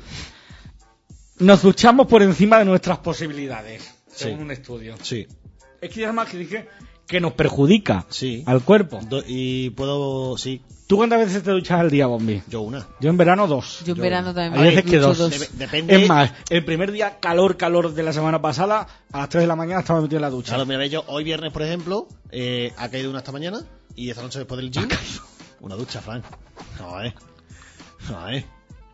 Speaker 6: nos duchamos por encima de nuestras posibilidades, según
Speaker 4: Sí.
Speaker 6: un estudio.
Speaker 4: Sí.
Speaker 6: Es que además que dije que nos perjudica
Speaker 4: Sí.
Speaker 6: al cuerpo.
Speaker 4: Do- y puedo. Sí.
Speaker 6: ¿Tú cuántas veces te duchas al día, Bombi?
Speaker 4: Yo una.
Speaker 6: Yo en verano dos.
Speaker 5: Yo en verano también
Speaker 6: Hay
Speaker 5: me
Speaker 6: veces que
Speaker 5: ducho
Speaker 6: dos.
Speaker 4: Dep- depende.
Speaker 6: Es más, el primer día calor, calor de la semana pasada, a las tres de la mañana estaba metido en la ducha.
Speaker 4: Claro, mira, ve, yo hoy viernes, por ejemplo, eh, ha caído una esta mañana y esta noche después del gym. Una ducha, Frank. No, eh. No, eh.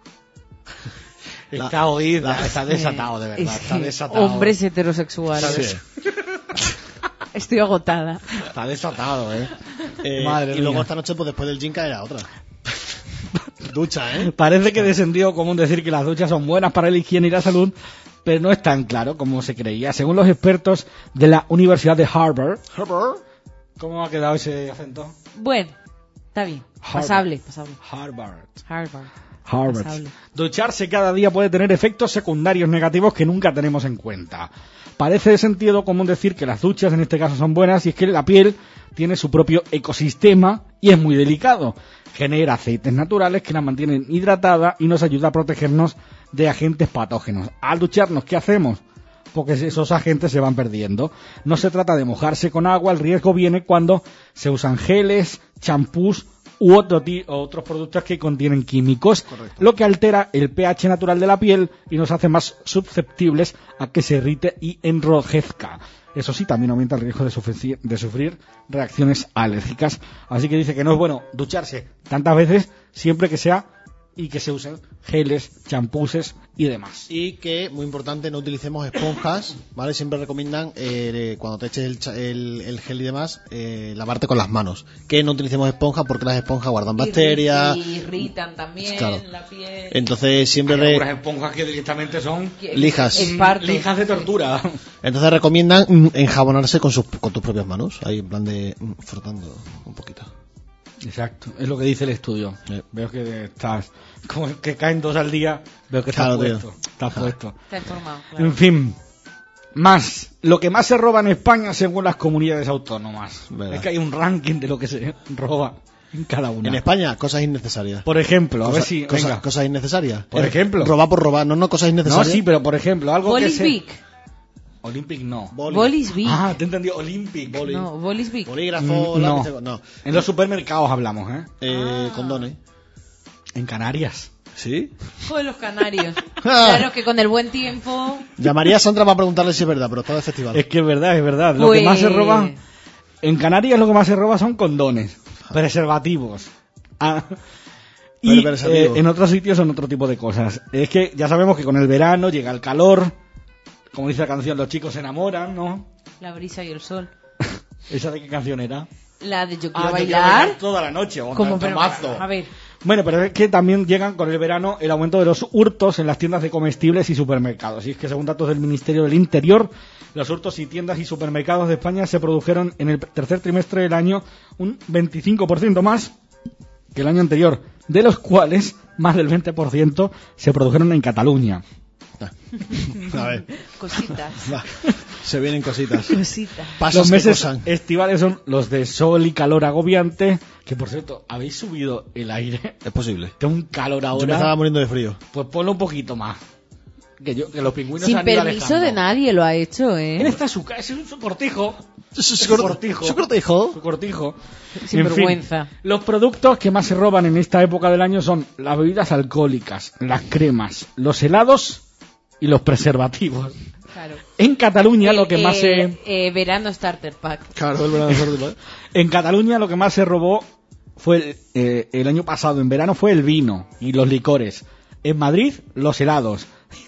Speaker 4: La-
Speaker 6: Está oído,
Speaker 4: la-
Speaker 6: está desatado, de verdad.
Speaker 5: Es
Speaker 6: Está
Speaker 5: que
Speaker 6: desatado.
Speaker 5: hombres heterosexuales.
Speaker 4: Sí.
Speaker 5: Estoy agotada.
Speaker 6: Está desatado, ¿eh?
Speaker 4: Eh,
Speaker 6: Madre
Speaker 4: y luego
Speaker 6: mía.
Speaker 4: esta noche, pues después del gym caerá otra. Ducha, ¿eh?
Speaker 6: Parece que de sentido común decir que las duchas son buenas para la higiene y la salud, pero no es tan claro como se creía. Según los expertos de la Universidad de Harvard, ¿cómo ha quedado ese acento?
Speaker 5: Bueno, está bien.
Speaker 6: Harvard.
Speaker 5: Pasable, pasable.
Speaker 6: Harvard.
Speaker 5: Harvard.
Speaker 6: Harvard.
Speaker 5: Pasable.
Speaker 6: Ducharse cada día puede tener efectos secundarios negativos que nunca tenemos en cuenta. Parece de sentido común decir que las duchas en este caso son buenas y es que la piel tiene su propio ecosistema y es muy delicado. Genera aceites naturales que la mantienen hidratada y nos ayuda a protegernos de agentes patógenos. Al ducharnos, ¿qué hacemos? Porque esos agentes se van perdiendo. No se trata de mojarse con agua, el riesgo viene cuando se usan geles, champús u otro ti- otros productos que contienen químicos,
Speaker 4: Correcto.
Speaker 6: lo que altera el pH natural de la piel y nos hace más susceptibles a que se irrite y enrojezca. Eso sí, también aumenta el riesgo de sufrir, de sufrir reacciones alérgicas. Así que dice que no es bueno ducharse tantas veces siempre que sea y que se usen geles, champuses y demás.
Speaker 4: Y que, muy importante, no utilicemos esponjas, ¿vale? Siempre recomiendan, eh, cuando te eches el, cha- el, el gel y demás, eh, lavarte con las manos. Que no utilicemos esponjas porque las esponjas guardan bacterias.
Speaker 5: Y irritan también
Speaker 4: Claro.
Speaker 5: la piel.
Speaker 4: Entonces siempre...
Speaker 6: Hay
Speaker 4: re-
Speaker 6: algunas esponjas que directamente son
Speaker 4: Lijas.
Speaker 5: Esparto.
Speaker 6: lijas de tortura.
Speaker 4: Entonces recomiendan mm, enjabonarse con, sus, con tus propias manos. Ahí en plan de... mm, frotando un poquito.
Speaker 6: Exacto, es lo que dice el estudio.
Speaker 4: Eh.
Speaker 6: Veo que estás, como que caen dos al día, veo que estás
Speaker 4: Claro, tío.
Speaker 6: puesto. Estás puesto.
Speaker 5: Está informado, claro.
Speaker 6: En fin, más, lo que más se roba en España según las comunidades autónomas.
Speaker 4: Verdad.
Speaker 6: Es que hay un ranking de lo que se roba en cada una.
Speaker 4: En España, cosas innecesarias.
Speaker 6: Por ejemplo, a
Speaker 4: Cosa-
Speaker 6: ver si,
Speaker 4: cosa-
Speaker 6: venga.
Speaker 4: cosas innecesarias.
Speaker 6: Por
Speaker 4: Eh,
Speaker 6: ejemplo.
Speaker 4: Robar por robar, no, no, cosas
Speaker 6: No,
Speaker 4: innecesarias.
Speaker 6: sí, pero por ejemplo, algo que se...
Speaker 5: Bolisvic.
Speaker 6: Olympic no.
Speaker 4: Boli.
Speaker 5: Bolisvic.
Speaker 6: Ah, te he entendido, Olympic.
Speaker 4: Boli.
Speaker 5: No, Bolisvic.
Speaker 4: Bolígrafo,
Speaker 6: Mm,
Speaker 4: lápiz,
Speaker 6: no.
Speaker 4: no.
Speaker 6: En los supermercados hablamos, ¿eh?
Speaker 4: Eh,
Speaker 5: Ah.
Speaker 4: Condones.
Speaker 6: En Canarias.
Speaker 4: ¿Sí?
Speaker 5: Joder, los canarios. Claro que con el buen tiempo...
Speaker 4: Llamaría a Sandra para preguntarle si es verdad, pero está de festival.
Speaker 6: Es que es verdad, es verdad. Lo
Speaker 5: Pues-
Speaker 6: que más se roba en Canarias, lo que más se roba son condones, preservativos. Ah, y
Speaker 4: Pero preservativo.
Speaker 6: eh, en otros sitios son otro tipo de cosas. Es que ya sabemos que con el verano llega el calor, como dice la canción, los chicos se enamoran, ¿no?
Speaker 5: La brisa y el sol.
Speaker 6: ¿Esa de qué canción era?
Speaker 5: La de yo quiero
Speaker 6: Ah, yo quiero
Speaker 5: bailar.
Speaker 6: bailar toda la noche. o
Speaker 5: Como
Speaker 6: un
Speaker 5: pero,
Speaker 6: tomazo.
Speaker 5: a ver,
Speaker 6: Bueno, pero es que también llegan con el verano el aumento de los hurtos en las tiendas de comestibles y supermercados. Y es que según datos del Ministerio del Interior, los hurtos y tiendas y supermercados de España se produjeron en el tercer trimestre del año un veinticinco por ciento más que el año anterior, de los cuales más del veinte por ciento se produjeron en Cataluña.
Speaker 4: A ver,
Speaker 5: cositas.
Speaker 4: va. Se vienen cositas.
Speaker 5: Cositas.
Speaker 4: Pasas
Speaker 6: Los
Speaker 4: que
Speaker 6: meses
Speaker 4: cosan.
Speaker 6: estivales son los de sol y calor agobiante, que por cierto, ¿habéis subido el aire?
Speaker 4: Es posible.
Speaker 6: Tengo un calor
Speaker 4: Yo me
Speaker 6: ahora.
Speaker 4: estaba muriendo de frío.
Speaker 6: Pues ponlo un poquito más. Que, yo, que los pingüinos
Speaker 5: Sin
Speaker 6: han ido
Speaker 5: permiso
Speaker 6: alejando.
Speaker 5: de nadie lo ha hecho,
Speaker 6: Él
Speaker 5: ¿eh?
Speaker 6: está en su casa, es su cortijo.
Speaker 4: Su
Speaker 6: cor- cortijo.
Speaker 4: Su cortijo.
Speaker 6: Su cortijo.
Speaker 5: Sin
Speaker 6: En fin,
Speaker 5: vergüenza.
Speaker 6: los productos que más se roban en esta época del año son las bebidas alcohólicas, las cremas, los helados y los preservativos.
Speaker 5: Claro.
Speaker 6: En Cataluña lo que
Speaker 5: Eh,
Speaker 6: más se...
Speaker 5: eh, verano starter pack.
Speaker 4: Claro, el verano de sordo,
Speaker 6: En Cataluña lo que más se robó fue el, eh, el año pasado, en verano, fue el vino y los licores. En Madrid, los helados.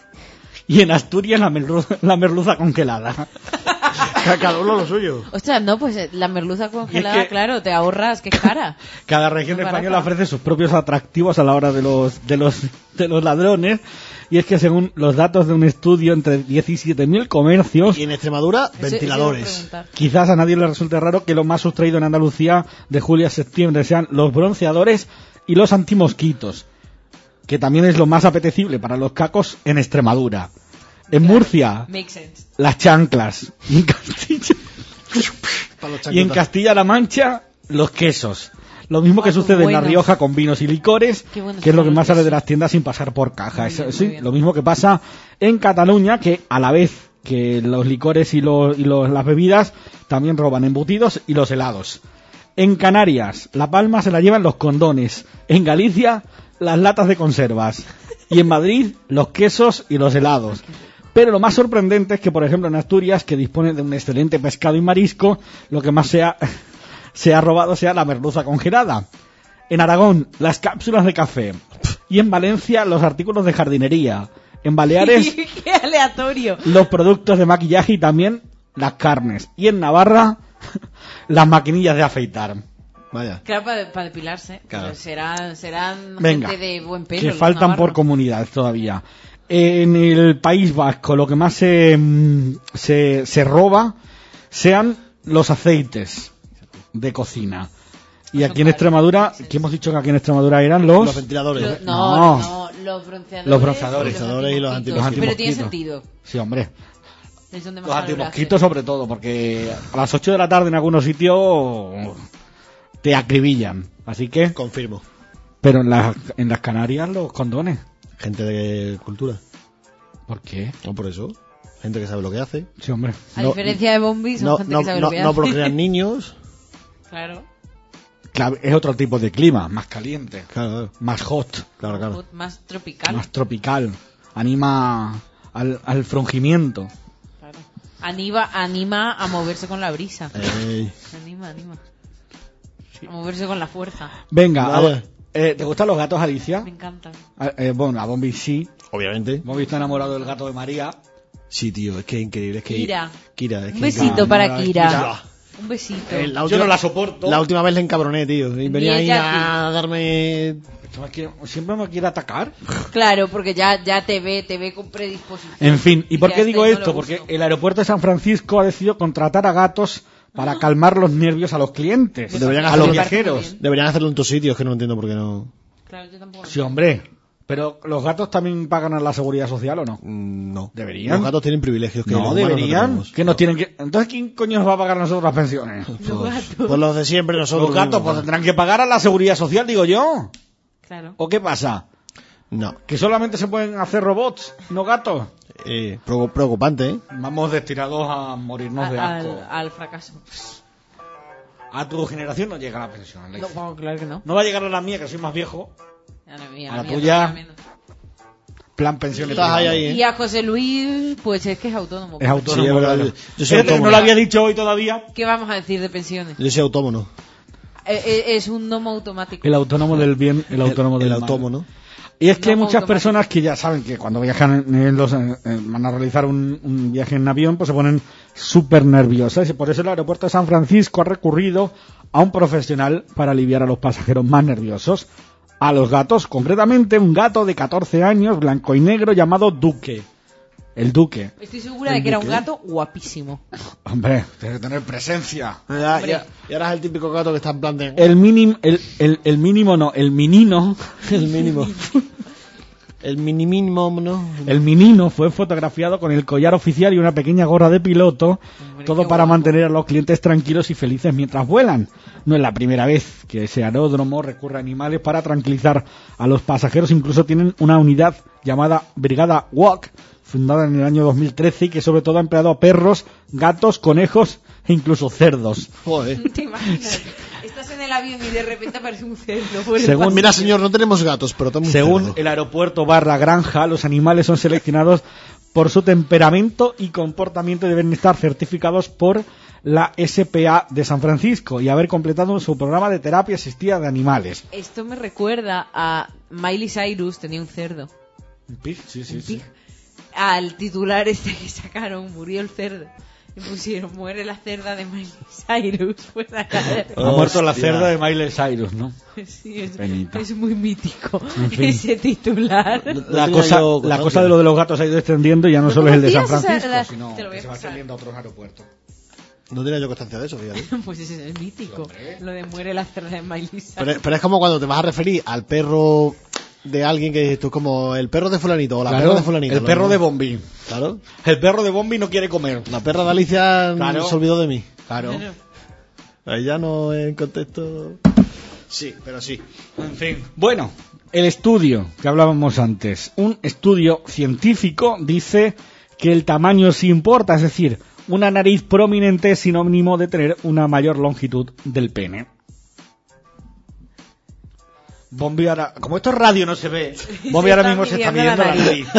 Speaker 6: Y en Asturias, la merluza, la merluza congelada.
Speaker 4: Cada uno lo suyo.
Speaker 5: Ostras, no, pues eh, la merluza congelada,
Speaker 6: que-
Speaker 5: claro, te ahorras, que es cara.
Speaker 6: Cada región
Speaker 5: Qué
Speaker 6: española
Speaker 5: barata.
Speaker 6: ofrece sus propios atractivos a la hora de los, de los, de los ladrones. Y es que según los datos de un estudio entre diecisiete mil comercios,
Speaker 4: Y en Extremadura,
Speaker 5: Eso- eso iba a
Speaker 4: ventiladores.
Speaker 5: preguntar.
Speaker 6: quizás a nadie le resulte raro que lo más sustraído en Andalucía de julio a septiembre sean los bronceadores y los antimosquitos, que también es lo más apetecible para los cacos en Extremadura. En Murcia,
Speaker 5: Makes sense.
Speaker 6: las chanclas. Y en Castilla,
Speaker 4: Para los
Speaker 6: y en
Speaker 4: chancletas.
Speaker 6: Castilla-La Mancha, los quesos. Lo mismo que
Speaker 5: Ah, qué
Speaker 6: sucede en La
Speaker 5: buenos.
Speaker 6: Rioja con vinos y licores,
Speaker 5: Qué buenos
Speaker 6: que es lo
Speaker 5: son
Speaker 6: que
Speaker 5: los
Speaker 6: más sale de
Speaker 5: quesos.
Speaker 6: las tiendas sin pasar por caja.
Speaker 5: Muy
Speaker 6: Eso-
Speaker 5: bien,
Speaker 6: sí,
Speaker 5: muy bien.
Speaker 6: lo mismo que pasa en Cataluña, que a la vez que los licores y, los, y los- las bebidas también roban embutidos y los helados. En Canarias, la palma se la llevan los condones. En Galicia, las latas de conservas. Y en Madrid, los quesos y los helados. Pero lo más sorprendente es que, por ejemplo, en Asturias, que dispone de un excelente pescado y marisco, lo que más se ha, se ha robado sea la merluza congelada. En Aragón, las cápsulas de café. Y en Valencia, los artículos de jardinería. En Baleares,
Speaker 5: Qué aleatorio.
Speaker 6: los productos de maquillaje y también las carnes. Y en Navarra, las maquinillas de afeitar.
Speaker 4: Vaya.
Speaker 5: Claro, para depilarse.
Speaker 4: Claro.
Speaker 5: Pero serán, serán
Speaker 6: Venga,
Speaker 5: gente de buen pelo.
Speaker 6: que
Speaker 5: los
Speaker 6: faltan por
Speaker 5: navarros.
Speaker 6: comunidades todavía. En el País Vasco, lo que más se, mm, se, se roba sean los aceites de cocina. Y
Speaker 5: Son
Speaker 6: aquí en
Speaker 5: caros.
Speaker 6: Extremadura, que hemos dicho que aquí en Extremadura eran los...
Speaker 4: Los ventiladores.
Speaker 5: Lo-
Speaker 6: No.
Speaker 5: no, no, los bronceadores.
Speaker 6: Los bronceadores.
Speaker 5: y
Speaker 4: Bronceadores y los
Speaker 5: antimosquitos.
Speaker 6: antimosquitos.
Speaker 5: Pero tiene sentido.
Speaker 6: Sí, hombre.
Speaker 5: Son
Speaker 6: Los
Speaker 5: demasiado
Speaker 6: antimosquitos sobre todo, porque a las ocho de la tarde en algunos sitios te acribillan. Así que...
Speaker 4: Confirmo.
Speaker 6: Pero en las, en las Canarias los condones.
Speaker 4: Gente de cultura.
Speaker 6: ¿Por qué?
Speaker 4: No por eso. Gente que sabe lo que hace.
Speaker 6: Sí, hombre.
Speaker 5: A
Speaker 4: No-
Speaker 5: diferencia de Bombi, son
Speaker 4: No,
Speaker 5: gente
Speaker 4: no,
Speaker 5: que sabe
Speaker 4: no,
Speaker 5: lo que
Speaker 4: no
Speaker 5: hace.
Speaker 4: procrean niños.
Speaker 5: Claro.
Speaker 6: Claro, es otro tipo de clima, más caliente,
Speaker 4: Claro,
Speaker 6: más hot,
Speaker 4: claro, claro.
Speaker 5: Más tropical.
Speaker 6: más tropical. Anima al, al frungimiento.
Speaker 5: Claro. Anima, anima a moverse con la brisa.
Speaker 4: Ey.
Speaker 5: Anima, anima. A moverse con la fuerza.
Speaker 6: Venga,
Speaker 4: Vale.
Speaker 6: a- Eh, ¿Te gustan los gatos, Alicia?
Speaker 5: Me encantan.
Speaker 6: Ah, eh, bueno, a Bombi sí.
Speaker 4: Obviamente.
Speaker 6: Bombi está enamorado del gato de María.
Speaker 4: Sí, tío, es que es increíble. Es que...
Speaker 5: Kira.
Speaker 4: Kira, es que
Speaker 5: Un besito
Speaker 6: Kira,
Speaker 5: para
Speaker 6: no,
Speaker 5: Kira.
Speaker 6: Kira.
Speaker 5: Un besito.
Speaker 4: Eh, la
Speaker 6: Yo
Speaker 4: última,
Speaker 6: no la soporto.
Speaker 4: La última vez le encabroné, tío. Y venía ahí
Speaker 5: ella
Speaker 4: a darme...
Speaker 6: Esto me quiere- Siempre me quiere atacar.
Speaker 5: Claro, porque ya, ya te ve, te ve con predisposición.
Speaker 6: En fin, ¿y por
Speaker 5: ya
Speaker 6: qué
Speaker 5: está,
Speaker 6: digo
Speaker 5: y no
Speaker 6: esto?
Speaker 5: le
Speaker 6: Porque
Speaker 5: gusto.
Speaker 6: el aeropuerto de San Francisco ha decidido contratar a gatos para calmar los nervios a los clientes,
Speaker 4: Deberían
Speaker 6: a
Speaker 4: hacerlo-
Speaker 6: los
Speaker 5: me parece muy
Speaker 6: viajeros.
Speaker 5: bien.
Speaker 4: Deberían hacerlo en tus sitios, que no entiendo por qué no...
Speaker 5: Claro, yo tampoco.
Speaker 6: Sí, hombre. Pero ¿los gatos también pagan a la seguridad social o no?
Speaker 4: Mm, No.
Speaker 6: ¿Deberían?
Speaker 4: Los gatos tienen privilegios que los
Speaker 6: No,
Speaker 4: humanos
Speaker 6: deberían.
Speaker 4: tenemos.
Speaker 6: que nos tienen que... Entonces, ¿quién coño nos va a pagar a nosotros las pensiones?
Speaker 5: Los gatos.
Speaker 4: Pues los de siempre nosotros.
Speaker 6: Los gatos,
Speaker 4: mismos,
Speaker 6: pues
Speaker 4: ¿no?
Speaker 6: tendrán que pagar a la seguridad social, digo yo.
Speaker 5: Claro.
Speaker 6: ¿O qué pasa?
Speaker 4: No.
Speaker 6: ¿Que solamente se pueden hacer robots, no gatos?
Speaker 4: Eh, preocu- preocupante, ¿eh?
Speaker 6: Vamos destinados a morirnos de
Speaker 5: A-
Speaker 6: asco.
Speaker 5: al, al fracaso.
Speaker 6: A tu generación no llega la pensión, Alex.
Speaker 5: No, bueno, claro que no.
Speaker 6: No va a llegar a la mía, que soy más viejo.
Speaker 5: A la mía,
Speaker 6: A la
Speaker 5: mía
Speaker 6: tuya.
Speaker 5: todavía menos.
Speaker 6: Plan pensión.
Speaker 4: Estás ahí, ahí, ¿eh?
Speaker 5: Y a José Luis, pues es que es autónomo.
Speaker 6: Es autónomo.
Speaker 4: Sí, es verdad.
Speaker 6: claro.
Speaker 4: Yo soy
Speaker 6: Eh,
Speaker 4: autónomo.
Speaker 6: No lo había dicho hoy todavía.
Speaker 5: ¿Qué vamos a decir de pensiones?
Speaker 4: Yo soy autónomo.
Speaker 5: Eh, eh, es un domo automático.
Speaker 6: El autónomo del bien, el autónomo del
Speaker 4: el
Speaker 6: mal.
Speaker 4: autónomo, ¿no?
Speaker 6: Y es que hay
Speaker 5: No
Speaker 6: muchas
Speaker 5: automático.
Speaker 6: personas que ya saben que cuando viajan, en, en los, en- en- van a realizar un, un viaje en avión, pues se ponen súper nerviosas. Y por eso el aeropuerto de San Francisco ha recurrido a un profesional para aliviar a los pasajeros más nerviosos. A los gatos, concretamente un gato de catorce años, blanco y negro, llamado Duque. El Duque.
Speaker 5: Estoy segura de que era un gato guapísimo.
Speaker 6: Hombre, tiene que tener presencia.
Speaker 4: Ya,
Speaker 5: Hombre.
Speaker 4: ya, y ahora es el típico gato que está en plan de...
Speaker 6: El mínimo, el, el, el mínimo no, el minino.
Speaker 4: El mínimo. El mini mínimo, ¿no?
Speaker 6: El menino fue fotografiado con el collar oficial y una pequeña gorra de piloto,
Speaker 5: Hombre,
Speaker 6: todo
Speaker 5: qué
Speaker 6: para
Speaker 5: guapo.
Speaker 6: mantener a los clientes tranquilos y felices mientras vuelan. No es la primera vez que ese aeródromo recurre a animales para tranquilizar a los pasajeros. Incluso tienen una unidad llamada Brigada Walk, fundada en el año dos mil trece y que sobre todo ha empleado a perros, gatos, conejos e incluso cerdos.
Speaker 4: Joder.
Speaker 5: ¿Te imaginas? Estás en el avión y de repente aparece un cerdo. por el
Speaker 6: Según-
Speaker 5: pasillo.
Speaker 4: Mira, señor, no tenemos gatos, pero tenemos un
Speaker 6: Según
Speaker 4: cerdo.
Speaker 6: el aeropuerto barra granja, los animales son seleccionados por su temperamento y comportamiento y deben estar certificados por la S P A de San Francisco y haber completado su programa de terapia asistida de animales.
Speaker 5: Esto me recuerda a Miley Cyrus, tenía un cerdo.
Speaker 6: ¿Un pig? Sí, sí,
Speaker 5: Un pig. Al titular este que sacaron, murió el cerdo. Y pusieron, muere la cerda de Miley Cyrus. Pues acá.
Speaker 6: Ha muerto la
Speaker 4: Hostia.
Speaker 6: cerda de Miley Cyrus, ¿no?
Speaker 5: Sí, es,
Speaker 6: Penita.
Speaker 5: es muy mítico
Speaker 6: En fin.
Speaker 5: ese titular.
Speaker 6: La
Speaker 4: tenía
Speaker 6: cosa,
Speaker 4: yo
Speaker 6: la
Speaker 4: constancia.
Speaker 6: cosa de lo de los gatos ha ido extendiendo y ya no
Speaker 5: ¿No
Speaker 6: solo es el de San
Speaker 5: conocías esa-
Speaker 6: Francisco,
Speaker 5: la-
Speaker 6: sino
Speaker 5: te lo voy
Speaker 6: que
Speaker 5: a
Speaker 6: se va
Speaker 5: pasar.
Speaker 6: extendiendo a otros aeropuertos.
Speaker 4: No tenía yo constancia de eso, fíjate.
Speaker 5: Pues ese es mítico. Lo de muere la cerda de Miley Cyrus.
Speaker 4: Pero, pero es como cuando te vas a referir al perro de alguien que dices tú, como el perro de fulanito o la
Speaker 6: Claro,
Speaker 4: perra de fulanito.
Speaker 6: el
Speaker 4: ¿no?
Speaker 6: perro de Bombi.
Speaker 4: Claro.
Speaker 6: El perro de Bombi no quiere comer.
Speaker 4: La perra de Alicia
Speaker 6: Claro.
Speaker 4: se olvidó de mí.
Speaker 6: Claro.
Speaker 4: Ahí ya no en contexto... Sí, pero sí.
Speaker 6: En fin. Bueno, el estudio que hablábamos antes. Un estudio científico dice que el tamaño sí importa, es decir, una nariz prominente es sinónimo de tener una mayor longitud del pene. Bombi ahora, como esto es radio no se ve, Bombi
Speaker 5: Se
Speaker 6: ahora
Speaker 5: está
Speaker 6: mismo se está
Speaker 5: midiendo
Speaker 6: midiendo
Speaker 5: la
Speaker 6: la nariz.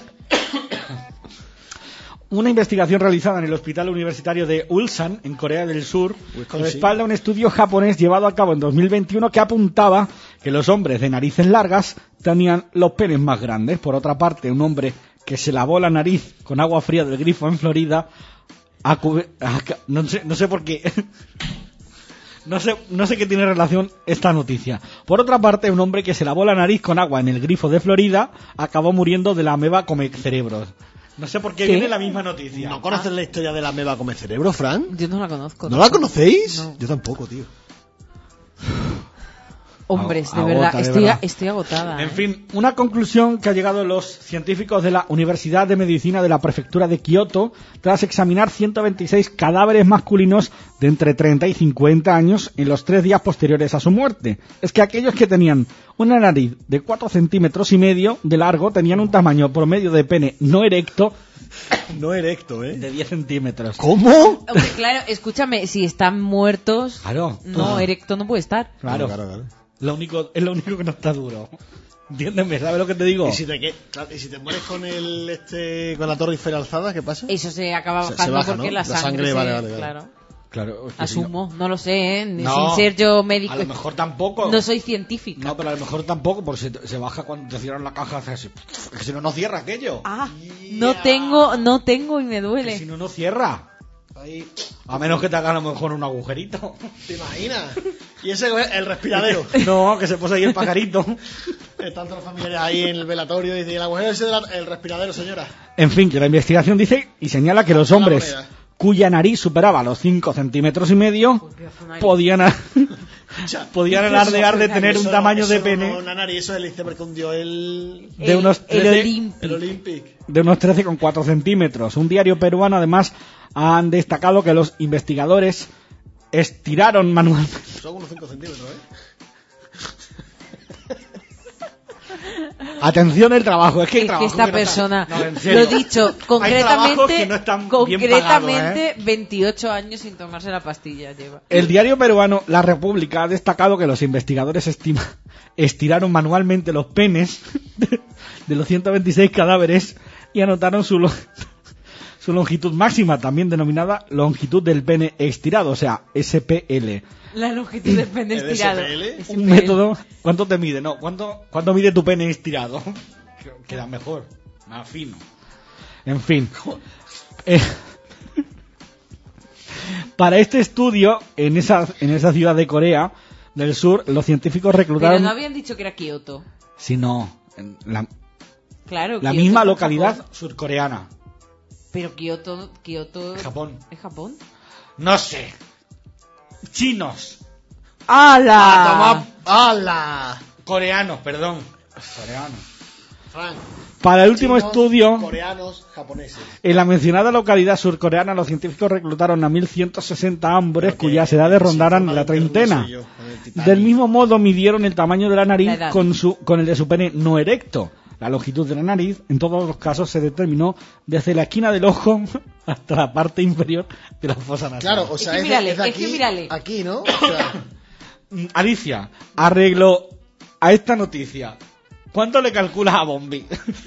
Speaker 6: Una investigación realizada en el Hospital Universitario de Ulsan, en Corea del Sur,
Speaker 4: Wisconsin.
Speaker 6: respalda un estudio japonés llevado a cabo en dos mil veintiuno que apuntaba que los hombres de narices largas tenían los penes más grandes. Por otra parte, un hombre que se lavó la nariz con agua fría del grifo en Florida, acu- aca- no sé, no sé por qué... No sé, no sé qué tiene relación esta noticia. Por otra parte, un hombre que se lavó la nariz con agua en el grifo de Florida acabó muriendo de la ameba come cerebros. No sé por qué,
Speaker 5: ¿Qué?
Speaker 6: viene la misma noticia.
Speaker 4: ¿No conoces la historia de la ameba come cerebro, Fran?
Speaker 5: Yo no la conozco.
Speaker 4: ¿No la conocéis?
Speaker 5: No.
Speaker 4: Yo tampoco, tío.
Speaker 5: Hombres, de
Speaker 6: Agota,
Speaker 5: verdad,
Speaker 6: de
Speaker 5: estoy,
Speaker 6: verdad.
Speaker 5: estoy agotada.
Speaker 6: En
Speaker 5: ¿eh?
Speaker 6: fin, una conclusión que ha llegado los científicos de la Universidad de Medicina de la Prefectura de Kioto tras examinar ciento veintiséis cadáveres masculinos de entre treinta y cincuenta años en los tres días posteriores a su muerte. Es que aquellos que tenían una nariz de cuatro centímetros y medio de largo tenían un tamaño promedio de pene no erecto
Speaker 4: No erecto, ¿eh?
Speaker 6: de diez centímetros.
Speaker 4: ¿Cómo?
Speaker 5: Hombre, claro, escúchame, si están muertos,
Speaker 6: Claro.
Speaker 5: no,
Speaker 6: Ah.
Speaker 5: erecto no puede estar.
Speaker 6: Claro.
Speaker 4: claro, claro.
Speaker 6: Lo único, es lo único que no está duro. Entiéndeme, ¿sabes lo que te digo?
Speaker 4: ¿Y si te, qué? Claro, ¿y si te mueres con el este con la torre Eiffel alzada, qué pasa?
Speaker 5: Eso se acaba
Speaker 4: Se- se
Speaker 5: bajando
Speaker 4: baja,
Speaker 5: porque
Speaker 4: ¿no?
Speaker 5: la
Speaker 4: La
Speaker 5: sangre,
Speaker 4: sangre,
Speaker 5: se-
Speaker 4: vale, vale, vale.
Speaker 5: claro.
Speaker 6: Claro.
Speaker 5: Asumo, no... no lo sé, ¿eh?
Speaker 6: No,
Speaker 5: sin ser yo médico.
Speaker 6: A lo mejor tampoco.
Speaker 5: No soy científica.
Speaker 6: No, pero a lo mejor tampoco, porque se, se baja cuando te cierran la caja, hace así. Que si no, no cierra aquello.
Speaker 5: Ah, no tengo, no tengo y me duele.
Speaker 6: Que si no, no cierra. Ahí. A menos que te hagan a lo mejor un agujerito.
Speaker 4: ¿Te imaginas? Y ese es el respiradero.
Speaker 6: No, que se pose ahí el pajarito.
Speaker 4: Están todos los familiares ahí en el velatorio y dicen, el agujero ese del respiradero, señora.
Speaker 6: En fin, que la investigación dice y señala que los hombres cuya nariz superaba los cinco centímetros y medio podían, a... podían alardear de tener un tamaño
Speaker 4: eso
Speaker 6: de pene.
Speaker 4: No, la nariz, eso es el iceberg que hundió el...
Speaker 6: De unos trece,
Speaker 5: el Olympic.
Speaker 4: El Olympic.
Speaker 6: De unos trece coma cuatro centímetros. Un diario peruano, además, han destacado que los investigadores estiraron manualmente.
Speaker 4: Son unos cinco centímetros, ¿eh?
Speaker 6: Atención el trabajo, es que, el
Speaker 5: es que
Speaker 6: trabajo
Speaker 5: esta
Speaker 6: que
Speaker 5: persona,
Speaker 6: no está... no,
Speaker 5: lo he dicho, concretamente,
Speaker 6: que no están
Speaker 5: concretamente
Speaker 6: bien pagados, ¿eh?
Speaker 5: veintiocho años sin tomarse la pastilla lleva.
Speaker 6: El diario peruano La República ha destacado que los investigadores estima, estiraron manualmente los penes de, de los ciento veintiséis cadáveres y anotaron su, lo, su longitud máxima, también denominada longitud del pene estirado, o sea, S P L.
Speaker 5: La longitud del pene estirado.
Speaker 6: Un método. ¿Cuánto te mide? No, ¿cuánto, cuánto mide tu pene estirado? Queda mejor, más fino. En fin. Eh, para este estudio, en esa, en esa ciudad de Corea del Sur, los científicos reclutaron.
Speaker 5: Pero no habían dicho que era Kioto.
Speaker 6: Sí, no. En la
Speaker 5: claro,
Speaker 6: la
Speaker 5: Kioto
Speaker 6: misma
Speaker 5: es
Speaker 6: localidad
Speaker 5: Japón.
Speaker 6: surcoreana.
Speaker 5: Pero Kioto, Kioto.
Speaker 6: Japón.
Speaker 5: ¿Es Japón?
Speaker 6: No sé. Chinos.
Speaker 5: ¡Hala!
Speaker 4: ¡Hala!
Speaker 6: Coreanos, perdón. Coreanos.
Speaker 4: Frank.
Speaker 6: Para el último
Speaker 4: Chinos,
Speaker 6: estudio,
Speaker 4: coreanos, japoneses.
Speaker 6: en la mencionada localidad surcoreana, los científicos reclutaron a mil ciento sesenta hombres cuyas edades rondaran la treintena. Del mismo modo, midieron el tamaño de la nariz
Speaker 5: La
Speaker 6: con, su, con el de su pene no erecto. La longitud de la nariz, en todos los casos, se determinó desde la esquina del ojo hasta la parte inferior de la fosa nasal.
Speaker 4: Claro, o sea,
Speaker 5: es
Speaker 4: es,
Speaker 5: que
Speaker 4: de,
Speaker 5: mírale,
Speaker 4: es de
Speaker 5: es
Speaker 4: aquí,
Speaker 5: que mírale.
Speaker 4: aquí, ¿no? O sea,
Speaker 6: Alicia, arreglo a esta noticia. ¿Cuánto le calculas a Bombi?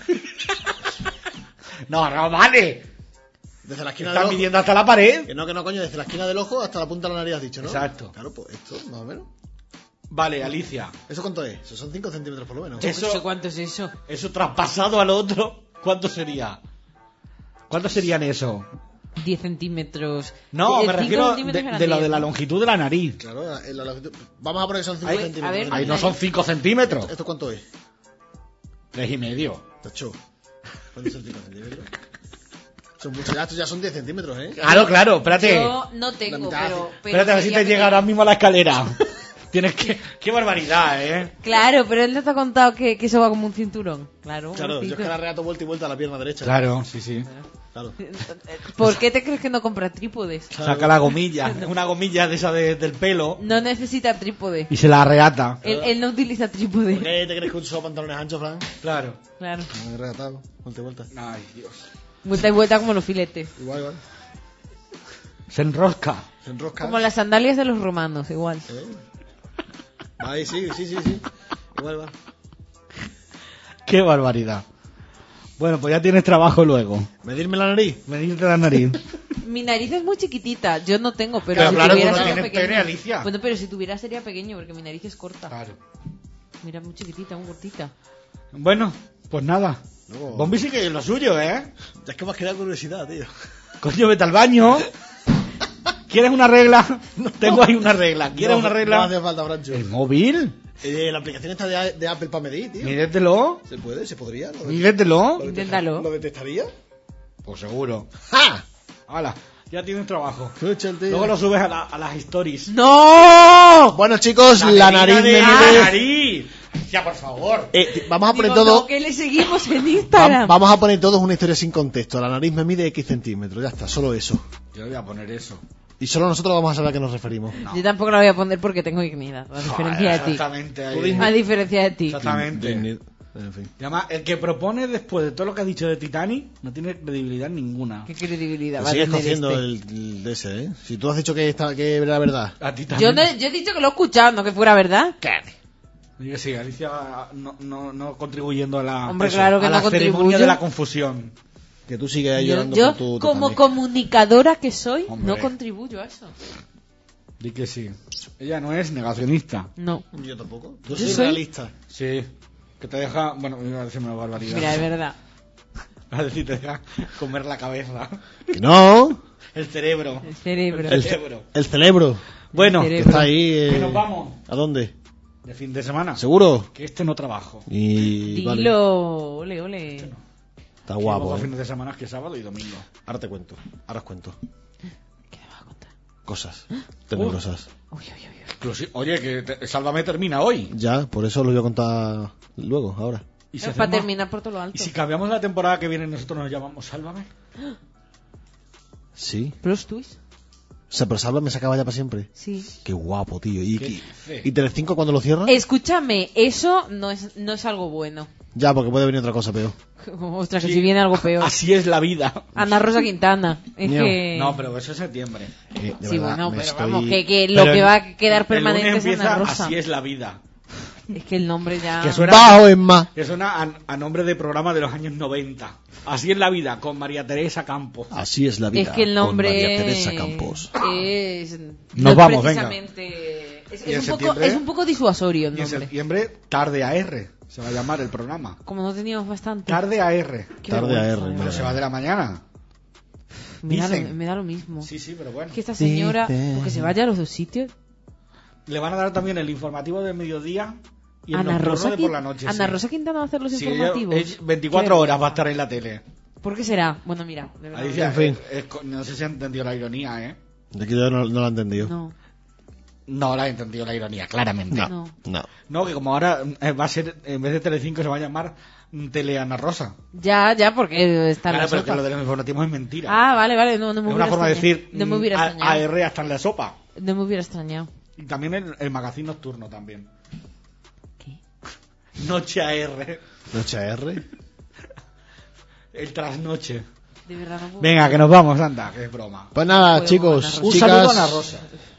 Speaker 6: No, no vale.
Speaker 4: desde la esquina del
Speaker 6: Estás
Speaker 4: ojo.
Speaker 6: midiendo hasta la pared.
Speaker 4: Que no, que no, coño, desde la esquina del ojo hasta la punta de la nariz has dicho, ¿no?
Speaker 6: Exacto.
Speaker 4: Claro, pues esto, más o menos.
Speaker 6: Vale, Alicia.
Speaker 4: ¿Eso cuánto es? Eso son cinco centímetros por lo menos.
Speaker 6: Eso-
Speaker 5: No sé cuánto es eso.
Speaker 6: Eso traspasado al otro, ¿cuánto sería? ¿Cuánto serían eso?
Speaker 5: diez centímetros.
Speaker 6: No,
Speaker 5: Eh,
Speaker 6: me
Speaker 5: cinco
Speaker 6: refiero de,
Speaker 5: centímetros eran
Speaker 6: de lo
Speaker 5: diez,
Speaker 6: de la
Speaker 5: ¿no?
Speaker 6: longitud de la nariz.
Speaker 4: Claro, en la longitud- vamos a poner que son cinco
Speaker 6: Ahí-
Speaker 4: centímetros.
Speaker 5: a ver,
Speaker 4: ¿no?
Speaker 6: Ahí no son cinco centímetros.
Speaker 4: ¿Esto cuánto es?
Speaker 6: Tres y medio.
Speaker 4: Tacho. ¿Cuántos son cinco centímetros? Son muchos, ya, estos ya son diez centímetros, ¿eh?
Speaker 6: Claro, claro, espérate.
Speaker 5: Yo no
Speaker 4: La
Speaker 5: tengo,
Speaker 4: mitad.
Speaker 5: pero, pero
Speaker 6: Espérate a ver si
Speaker 5: sería
Speaker 6: te llega
Speaker 5: pequeño.
Speaker 6: ahora mismo a la escalera. Tienes que... Qué barbaridad, ¿eh?
Speaker 5: Claro, pero él no te ha contado que, que eso va como un cinturón. Claro,
Speaker 4: Claro, yo es
Speaker 5: pobrecito.
Speaker 4: que la regato vuelta y vuelta a la pierna derecha.
Speaker 6: Claro, sí, sí.
Speaker 4: Claro.
Speaker 5: ¿Por qué te crees que no compra trípodes?
Speaker 6: Saca la gomilla, una gomilla de esa de- del pelo
Speaker 5: No necesita trípode.
Speaker 6: y se la arreata.
Speaker 5: Él, él no utiliza trípode.
Speaker 4: ¿Por qué te crees que uso pantalones anchos, Fran?
Speaker 6: Claro.
Speaker 5: Claro.
Speaker 4: Me he regatado, vuelta y vuelta.
Speaker 6: Ay, Dios.
Speaker 5: Vuelta y vuelta como los filetes.
Speaker 4: Igual, igual.
Speaker 6: Se enrosca.
Speaker 4: Se enrosca.
Speaker 5: Como las sandalias de los romanos, igual.
Speaker 4: ¿Eh? Ahí, sí, sí, sí, sí. Igual, igual.
Speaker 6: Qué barbaridad. Bueno, pues ya tienes trabajo luego.
Speaker 4: ¿Medirme la nariz?
Speaker 6: Medirte la nariz.
Speaker 5: Mi nariz es muy chiquitita, yo no tengo, pero,
Speaker 6: Pero
Speaker 5: si
Speaker 6: claro,
Speaker 5: tuviera
Speaker 6: tú no
Speaker 5: sería
Speaker 6: tienes
Speaker 5: pequeño.
Speaker 6: pene, Alicia.
Speaker 5: Bueno, pero si tuviera sería pequeño porque mi nariz es corta.
Speaker 6: Claro.
Speaker 5: Mira, muy chiquitita, muy cortita.
Speaker 6: Bueno, pues nada.
Speaker 4: No.
Speaker 6: Bombi sí que es lo suyo, ¿eh?
Speaker 4: Ya es que me has quedado curiosidad, tío.
Speaker 6: Coño, vete al baño. ¿Quieres una regla? Tengo ahí una regla. ¿Quieres
Speaker 4: No,
Speaker 6: una
Speaker 4: No
Speaker 6: regla?
Speaker 4: hace falta, Francho.
Speaker 6: ¿El móvil?
Speaker 4: Eh, la aplicación está de, de Apple para medir, tío.
Speaker 6: Mídetelo.
Speaker 4: ¿Se puede? ¿Se podría? ¿Lo,
Speaker 6: Mídetelo.
Speaker 4: lo
Speaker 5: Inténtalo.
Speaker 4: ¿Lo detectaría?
Speaker 6: Pues seguro.
Speaker 4: ¡Ja!
Speaker 6: Hala, ya tienes trabajo.
Speaker 4: Escucha el tío.
Speaker 6: Luego lo subes a, la- a las stories.
Speaker 5: ¡No!
Speaker 4: Bueno, chicos, la, nariz me
Speaker 6: de
Speaker 4: mide...
Speaker 6: la nariz. Ya, por favor.
Speaker 4: Eh, vamos a poner
Speaker 5: Digo,
Speaker 4: todo...
Speaker 5: no, que le seguimos en
Speaker 4: Va-
Speaker 5: Instagram.
Speaker 4: vamos a poner todos una historia sin contexto. La nariz me mide X centímetros, ya está, solo eso.
Speaker 6: Yo voy a poner eso.
Speaker 4: Y solo nosotros vamos a saber a qué nos referimos.
Speaker 5: Yo tampoco la voy a poner porque tengo dignidad, a diferencia de ti.
Speaker 6: Exactamente. ahí.
Speaker 4: Tú
Speaker 5: A diferencia de ti.
Speaker 6: Exactamente.
Speaker 4: Digni- En fin.
Speaker 6: Y además, el que propone después de todo lo que ha dicho de Titanic no tiene credibilidad ninguna.
Speaker 5: ¿Qué credibilidad
Speaker 4: Te
Speaker 5: va a
Speaker 4: sigues
Speaker 5: tener
Speaker 4: cociendo
Speaker 5: este?
Speaker 4: el, el de ese, ¿eh? Si tú has dicho que, esta, que era verdad.
Speaker 6: A Titanic.
Speaker 5: Yo, no, yo he dicho que lo he escuchado, no que fuera verdad.
Speaker 6: Digo, sí, Alicia no, no, no contribuyendo a la,
Speaker 5: Hombre, claro que
Speaker 6: a
Speaker 5: no
Speaker 6: la ceremonia
Speaker 5: contribuyo.
Speaker 6: de la confusión.
Speaker 4: Que tú sigues ahí
Speaker 5: Yo,
Speaker 4: llorando
Speaker 5: yo
Speaker 4: por tu
Speaker 5: como
Speaker 4: Titanic.
Speaker 5: comunicadora que soy,
Speaker 6: Hombre.
Speaker 5: no contribuyo a eso.
Speaker 6: Di que sí. Ella no es negacionista.
Speaker 5: No.
Speaker 4: Yo tampoco. Tú
Speaker 5: Yo
Speaker 4: soy
Speaker 5: soy-
Speaker 4: realista.
Speaker 6: Sí. Que te deja... Bueno, iba a decirme una barbaridad.
Speaker 5: Mira, es verdad.
Speaker 6: A decir, te deja comer la cabeza.
Speaker 4: Que no.
Speaker 6: El cerebro.
Speaker 5: El cerebro.
Speaker 6: El cerebro.
Speaker 4: El cerebro.
Speaker 6: Bueno,
Speaker 5: El
Speaker 4: Que
Speaker 5: cerebro.
Speaker 4: está ahí. eh,
Speaker 6: que nos vamos.
Speaker 4: ¿A dónde?
Speaker 6: De fin de semana.
Speaker 4: ¿Seguro?
Speaker 6: Que este no trabajo.
Speaker 4: Y. vale.
Speaker 5: Dilo, ole, ole.
Speaker 4: Está guapo,
Speaker 6: Los
Speaker 4: ¿eh?
Speaker 6: fines de semana que sábado y domingo.
Speaker 4: Ahora te cuento. Ahora os cuento.
Speaker 5: ¿Qué te vas a contar?
Speaker 4: Cosas. Tenebrosas.
Speaker 5: Uy, uy, uy, uy.
Speaker 6: Inclusi- Oye, que te- Sálvame termina hoy.
Speaker 4: Ya, por eso lo voy a contar luego, ahora.
Speaker 6: Y si
Speaker 5: Es para
Speaker 6: hacemos-
Speaker 5: terminar por todo lo alto.
Speaker 6: Y si cambiamos la temporada que viene, nosotros nos llamamos Sálvame.
Speaker 4: Sí.
Speaker 5: ¿Plus twist?
Speaker 4: O sea, pero Sálvame se acaba ya para siempre.
Speaker 5: Sí.
Speaker 4: Qué guapo, tío. ¿Y,
Speaker 6: ¿Qué
Speaker 4: y,
Speaker 6: dice?
Speaker 4: ¿y Telecinco cuando lo cierra?
Speaker 5: Escúchame, eso no es, no es algo bueno.
Speaker 4: Ya, porque puede venir otra cosa peor.
Speaker 5: Ostras, que
Speaker 6: Sí.
Speaker 5: si viene algo peor.
Speaker 6: Así es la vida.
Speaker 5: Ana Rosa Quintana. Es
Speaker 4: Mío.
Speaker 5: que...
Speaker 6: No, pero eso es septiembre.
Speaker 4: Eh, de
Speaker 5: Sí,
Speaker 4: verdad,
Speaker 5: bueno,
Speaker 4: me
Speaker 5: pero
Speaker 4: estoy-
Speaker 5: vamos, que, que lo
Speaker 6: Pero
Speaker 5: que
Speaker 6: el-
Speaker 5: va a quedar
Speaker 6: el
Speaker 5: permanente
Speaker 6: lunes
Speaker 5: es Ana
Speaker 6: empieza
Speaker 5: Rosa.
Speaker 6: Así es la vida.
Speaker 5: Es que el nombre ya...
Speaker 6: Que suena,
Speaker 4: Bajo en más.
Speaker 6: que suena a, a nombre de programa de los años noventa. Así es la vida, con María Teresa Campos.
Speaker 4: Así es la vida.
Speaker 5: Es que el nombre
Speaker 4: con María Teresa Campos.
Speaker 5: es...
Speaker 6: Nos
Speaker 5: no es
Speaker 6: vamos, venga.
Speaker 5: precisamente... Es,
Speaker 6: ¿Y
Speaker 5: es
Speaker 6: en
Speaker 5: un poco,
Speaker 6: septiembre?
Speaker 5: es un poco disuasorio el
Speaker 6: Y en
Speaker 5: nombre.
Speaker 6: septiembre, Tarde A R. Se va a llamar el programa.
Speaker 5: Como no teníamos bastante.
Speaker 6: Tarde A R.
Speaker 5: Qué
Speaker 4: Tarde a
Speaker 5: vergüenza,
Speaker 4: R,
Speaker 5: de
Speaker 6: Pero
Speaker 4: madre.
Speaker 6: se va de la mañana.
Speaker 5: Me da, lo,
Speaker 6: Dicen.
Speaker 5: me da lo mismo.
Speaker 6: Sí, sí, pero bueno.
Speaker 5: Es que esta señora,
Speaker 4: Dicen.
Speaker 5: porque se vaya a los dos sitios.
Speaker 6: Le van a dar también el informativo del mediodía y el
Speaker 5: Ana
Speaker 6: nocturno
Speaker 5: Rosa,
Speaker 6: de por
Speaker 5: Quin-
Speaker 6: la noche.
Speaker 5: Ana
Speaker 6: sí.
Speaker 5: Rosa Quintana va a hacer los
Speaker 6: Sí, ella-
Speaker 5: informativos.
Speaker 6: es veinticuatro
Speaker 5: Qué
Speaker 6: horas va a
Speaker 5: vergüenza.
Speaker 6: estar en la tele.
Speaker 5: ¿Por qué será? Bueno, mira, de verdad.
Speaker 6: Alicia,
Speaker 4: En fin.
Speaker 6: es- es co- no sé si ha entendido la ironía, ¿eh?
Speaker 4: De que yo no, no lo he entendido.
Speaker 5: No,
Speaker 6: No la ha entendido la ironía, claramente.
Speaker 4: No.
Speaker 5: no.
Speaker 4: No.
Speaker 6: No, que como ahora eh, va a ser, en vez de Telecinco se va a llamar mm, Tele Ana Rosa.
Speaker 5: Ya, ya, porque está en
Speaker 6: Claro,
Speaker 5: la
Speaker 6: pero
Speaker 5: sopa.
Speaker 6: que lo de los informativos es mentira.
Speaker 5: Ah, vale, vale, no, no me
Speaker 6: es
Speaker 5: hubiera
Speaker 6: una forma de
Speaker 5: extrañado.
Speaker 6: decir
Speaker 5: No me
Speaker 6: mm,
Speaker 5: hubiera
Speaker 6: A-
Speaker 5: extrañado.
Speaker 6: AR hasta en la sopa.
Speaker 5: No me hubiera extrañado.
Speaker 6: Y también el, el magazine nocturno también.
Speaker 5: ¿Qué?
Speaker 6: Noche A R.
Speaker 4: Noche A R.
Speaker 6: El trasnoche.
Speaker 5: De verdad no puedo.
Speaker 6: Venga, que nos vamos, anda, que es broma.
Speaker 4: Pues nada,
Speaker 5: Juego,
Speaker 4: chicos,
Speaker 5: Ana Rosa.
Speaker 6: Un
Speaker 4: chicas.
Speaker 6: saludo a Ana Rosa.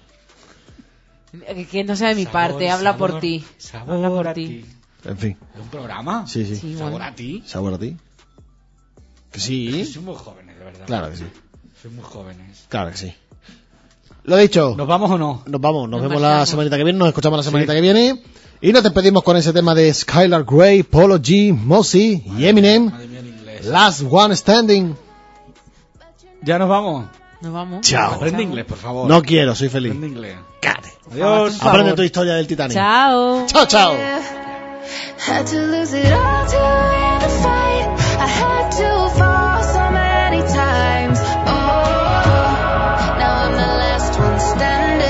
Speaker 5: Que- Que no sea de mi
Speaker 6: Sabor,
Speaker 5: parte, habla
Speaker 6: sabor,
Speaker 5: por ti.
Speaker 6: Sabor
Speaker 5: Habla por
Speaker 6: a
Speaker 5: ti.
Speaker 6: ti.
Speaker 4: En fin.
Speaker 6: ¿Es un programa?
Speaker 4: Sí, sí.
Speaker 5: Sí,
Speaker 6: Sabor
Speaker 5: bueno.
Speaker 6: a ti.
Speaker 4: ¿Sabor a ti? Que sí.
Speaker 6: Sois muy jóvenes, de verdad.
Speaker 4: Claro que sí.
Speaker 6: Sois muy jóvenes.
Speaker 4: Claro que sí. Lo dicho.
Speaker 6: ¿Nos vamos o no?
Speaker 4: Nos vamos, nos,
Speaker 5: Nos
Speaker 4: vemos la
Speaker 5: marchamos.
Speaker 4: semanita que viene, nos escuchamos la semanita
Speaker 6: Sí.
Speaker 4: que viene. Y nos despedimos con ese tema de Skylar Grey, Polo G, Mossy y Eminem.
Speaker 6: Madre mía, en inglés.
Speaker 4: Last One Standing.
Speaker 6: Ya nos vamos.
Speaker 5: Nos vamos.
Speaker 4: Chao.
Speaker 6: Aprende inglés, por favor.
Speaker 4: No quiero, soy feliz.
Speaker 6: Aprende inglés.
Speaker 4: Cállate.
Speaker 6: Adiós.
Speaker 4: Aprende tu historia del Titanic.
Speaker 5: Chao.
Speaker 4: Chao, chao.
Speaker 11: Had to lose it all to win a fight. I had to fall so many times. Oh, now I'm the last one standing.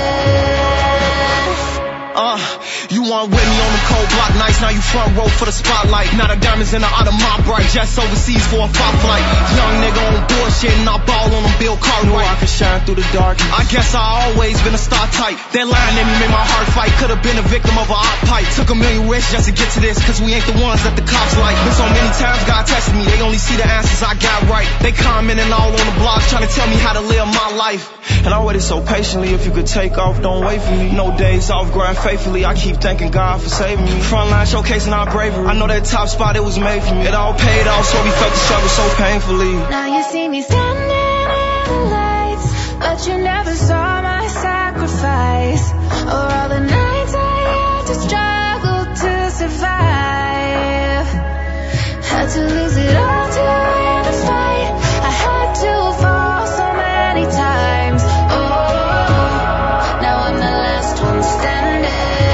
Speaker 8: Uh, you weren't with me on the cold block nights, now you front row for the spotlight. Now the diamonds in the out of my bright, just overseas for a pop flight. Young nigga on bullshit and I ball on them Bill Cartwright. Know I can shine through the darkness. I guess I always been a star type. That line in me made my heart fight. Could've been a victim of a hot pipe. Took a million risks just to get to this, cause we ain't the ones that the cops like. Been so many times God tested me, they only see the answers I got right. They commenting all on the blogs trying to tell me how to live my life. And I waited so patiently, if you could take off, don't wait for me. No days off, grind faithfully, I keep thanking God for saving me. Frontline showcasing our bravery, I know that top spot, it was made for me. It all paid off, so we felt the struggle so painfully.
Speaker 11: Now you see me standing in the lights, but you never saw my sacrifice. Or all the nights I had to struggle to survive. Had to lose it all to win a fight. I had to fall so many times. Oh, now I'm the last one standing.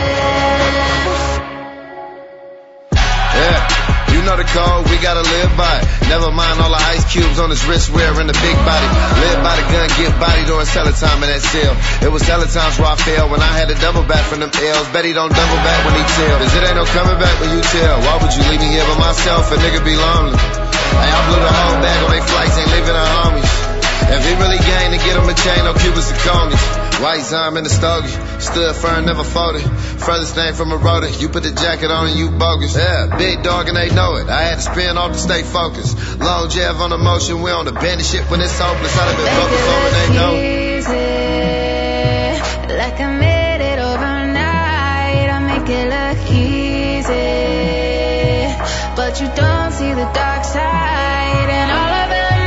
Speaker 12: Yeah, you know the code, we gotta live by it. Never mind all the ice cubes on his wrist wearing the big body. Live by the gun, get body during cellar time in that cell. It was cellar times where I fell when I had to double back from them L's. Bet he don't double back when he tell. Cause it ain't no coming back when you tell. Why would you leave me here by myself? A nigga be lonely. Hey, I blew the whole bag on they flights, ain't leaving our homies. If he really gang to get him a chain, no Cubans and conies. White Zime in the stogie, stood firm, never folded. Furthest thing from a rotor, you put the jacket on and you bogus. Yeah, big dog and they know it. I had to spin off to stay focused. Long Jeff on the motion, we on the bandit shit when it's hopeless. I'd have been broke before and they know it.
Speaker 11: Easy, like I made it overnight. I make it look easy, but you don't see the dark side. And all of them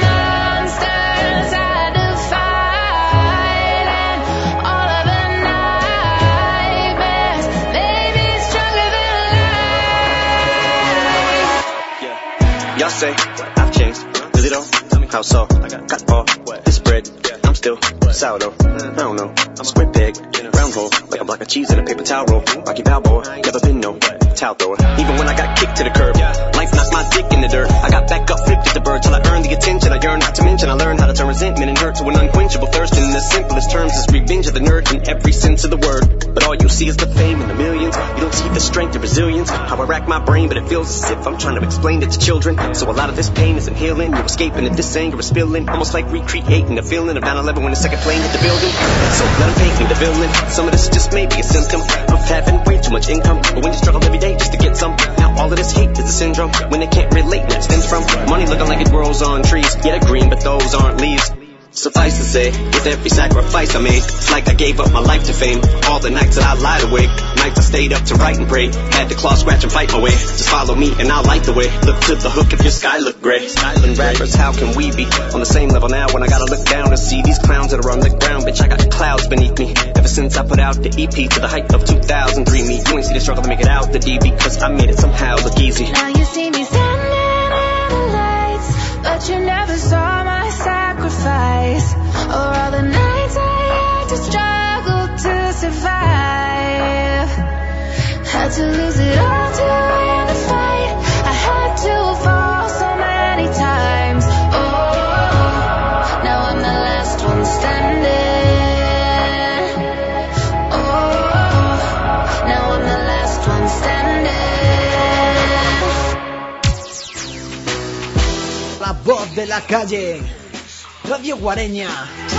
Speaker 13: say I've changed. Really though? Tell me how so? I got all this bread. I'm still sourdough. I don't know. I'm square peg, round hole, like a block of cheese in a paper towel roll. Rocky Balboa, never been no towel thrower. Even when I got kicked to the curb, life knocked my dick in the dirt. I got back up, flipped at the bird till I earned the attention I yearned. Not to mention I learned how to turn resentment and hurt to an unquenchable thirst. And in the simplest terms is revenge of the nerd in every sense of the word. But all you see is the fame and the millions. You don't see the strength and resilience. How I rack my brain, but it feels as if I'm trying to explain it to children. So a lot of this pain isn't healing. You're escaping and this anger is spilling. Almost like recreating the feeling of nine eleven when the second plane hit the building. So let them paint me the villain. Some of this is just maybe a symptom of having way too much income. But when you struggle every day just to get some, now all of this hate is a syndrome. When they can't relate, and it stems from money looking like it grows on trees. Yeah, they're green, but those aren't leaves. Suffice to say, with every sacrifice I made, it's like I gave up my life to fame. All the nights that I lied awake, nights I stayed up to write and pray. Had to claw, scratch, and fight my way. Just follow me and I'll light the way. Look to the hook if your sky look gray. Silent rappers, how can we be on the same level now when I gotta look down and see these clowns that are on the ground? Bitch, I got clouds beneath me. Ever since I put out the E P to the height of two thousand three, me, you ain't see the struggle to make it out the D B, cause I made it somehow look easy.
Speaker 11: Now you see me standing in the lights, but you never saw my sacrifice. Or all the nights I had to struggle to survive. Had to lose it all to win the fight. I had to fall so many times. Oh, now I'm the last one standing. Oh, now I'm the last one standing.
Speaker 10: La voz de la calle. Radio Guareña.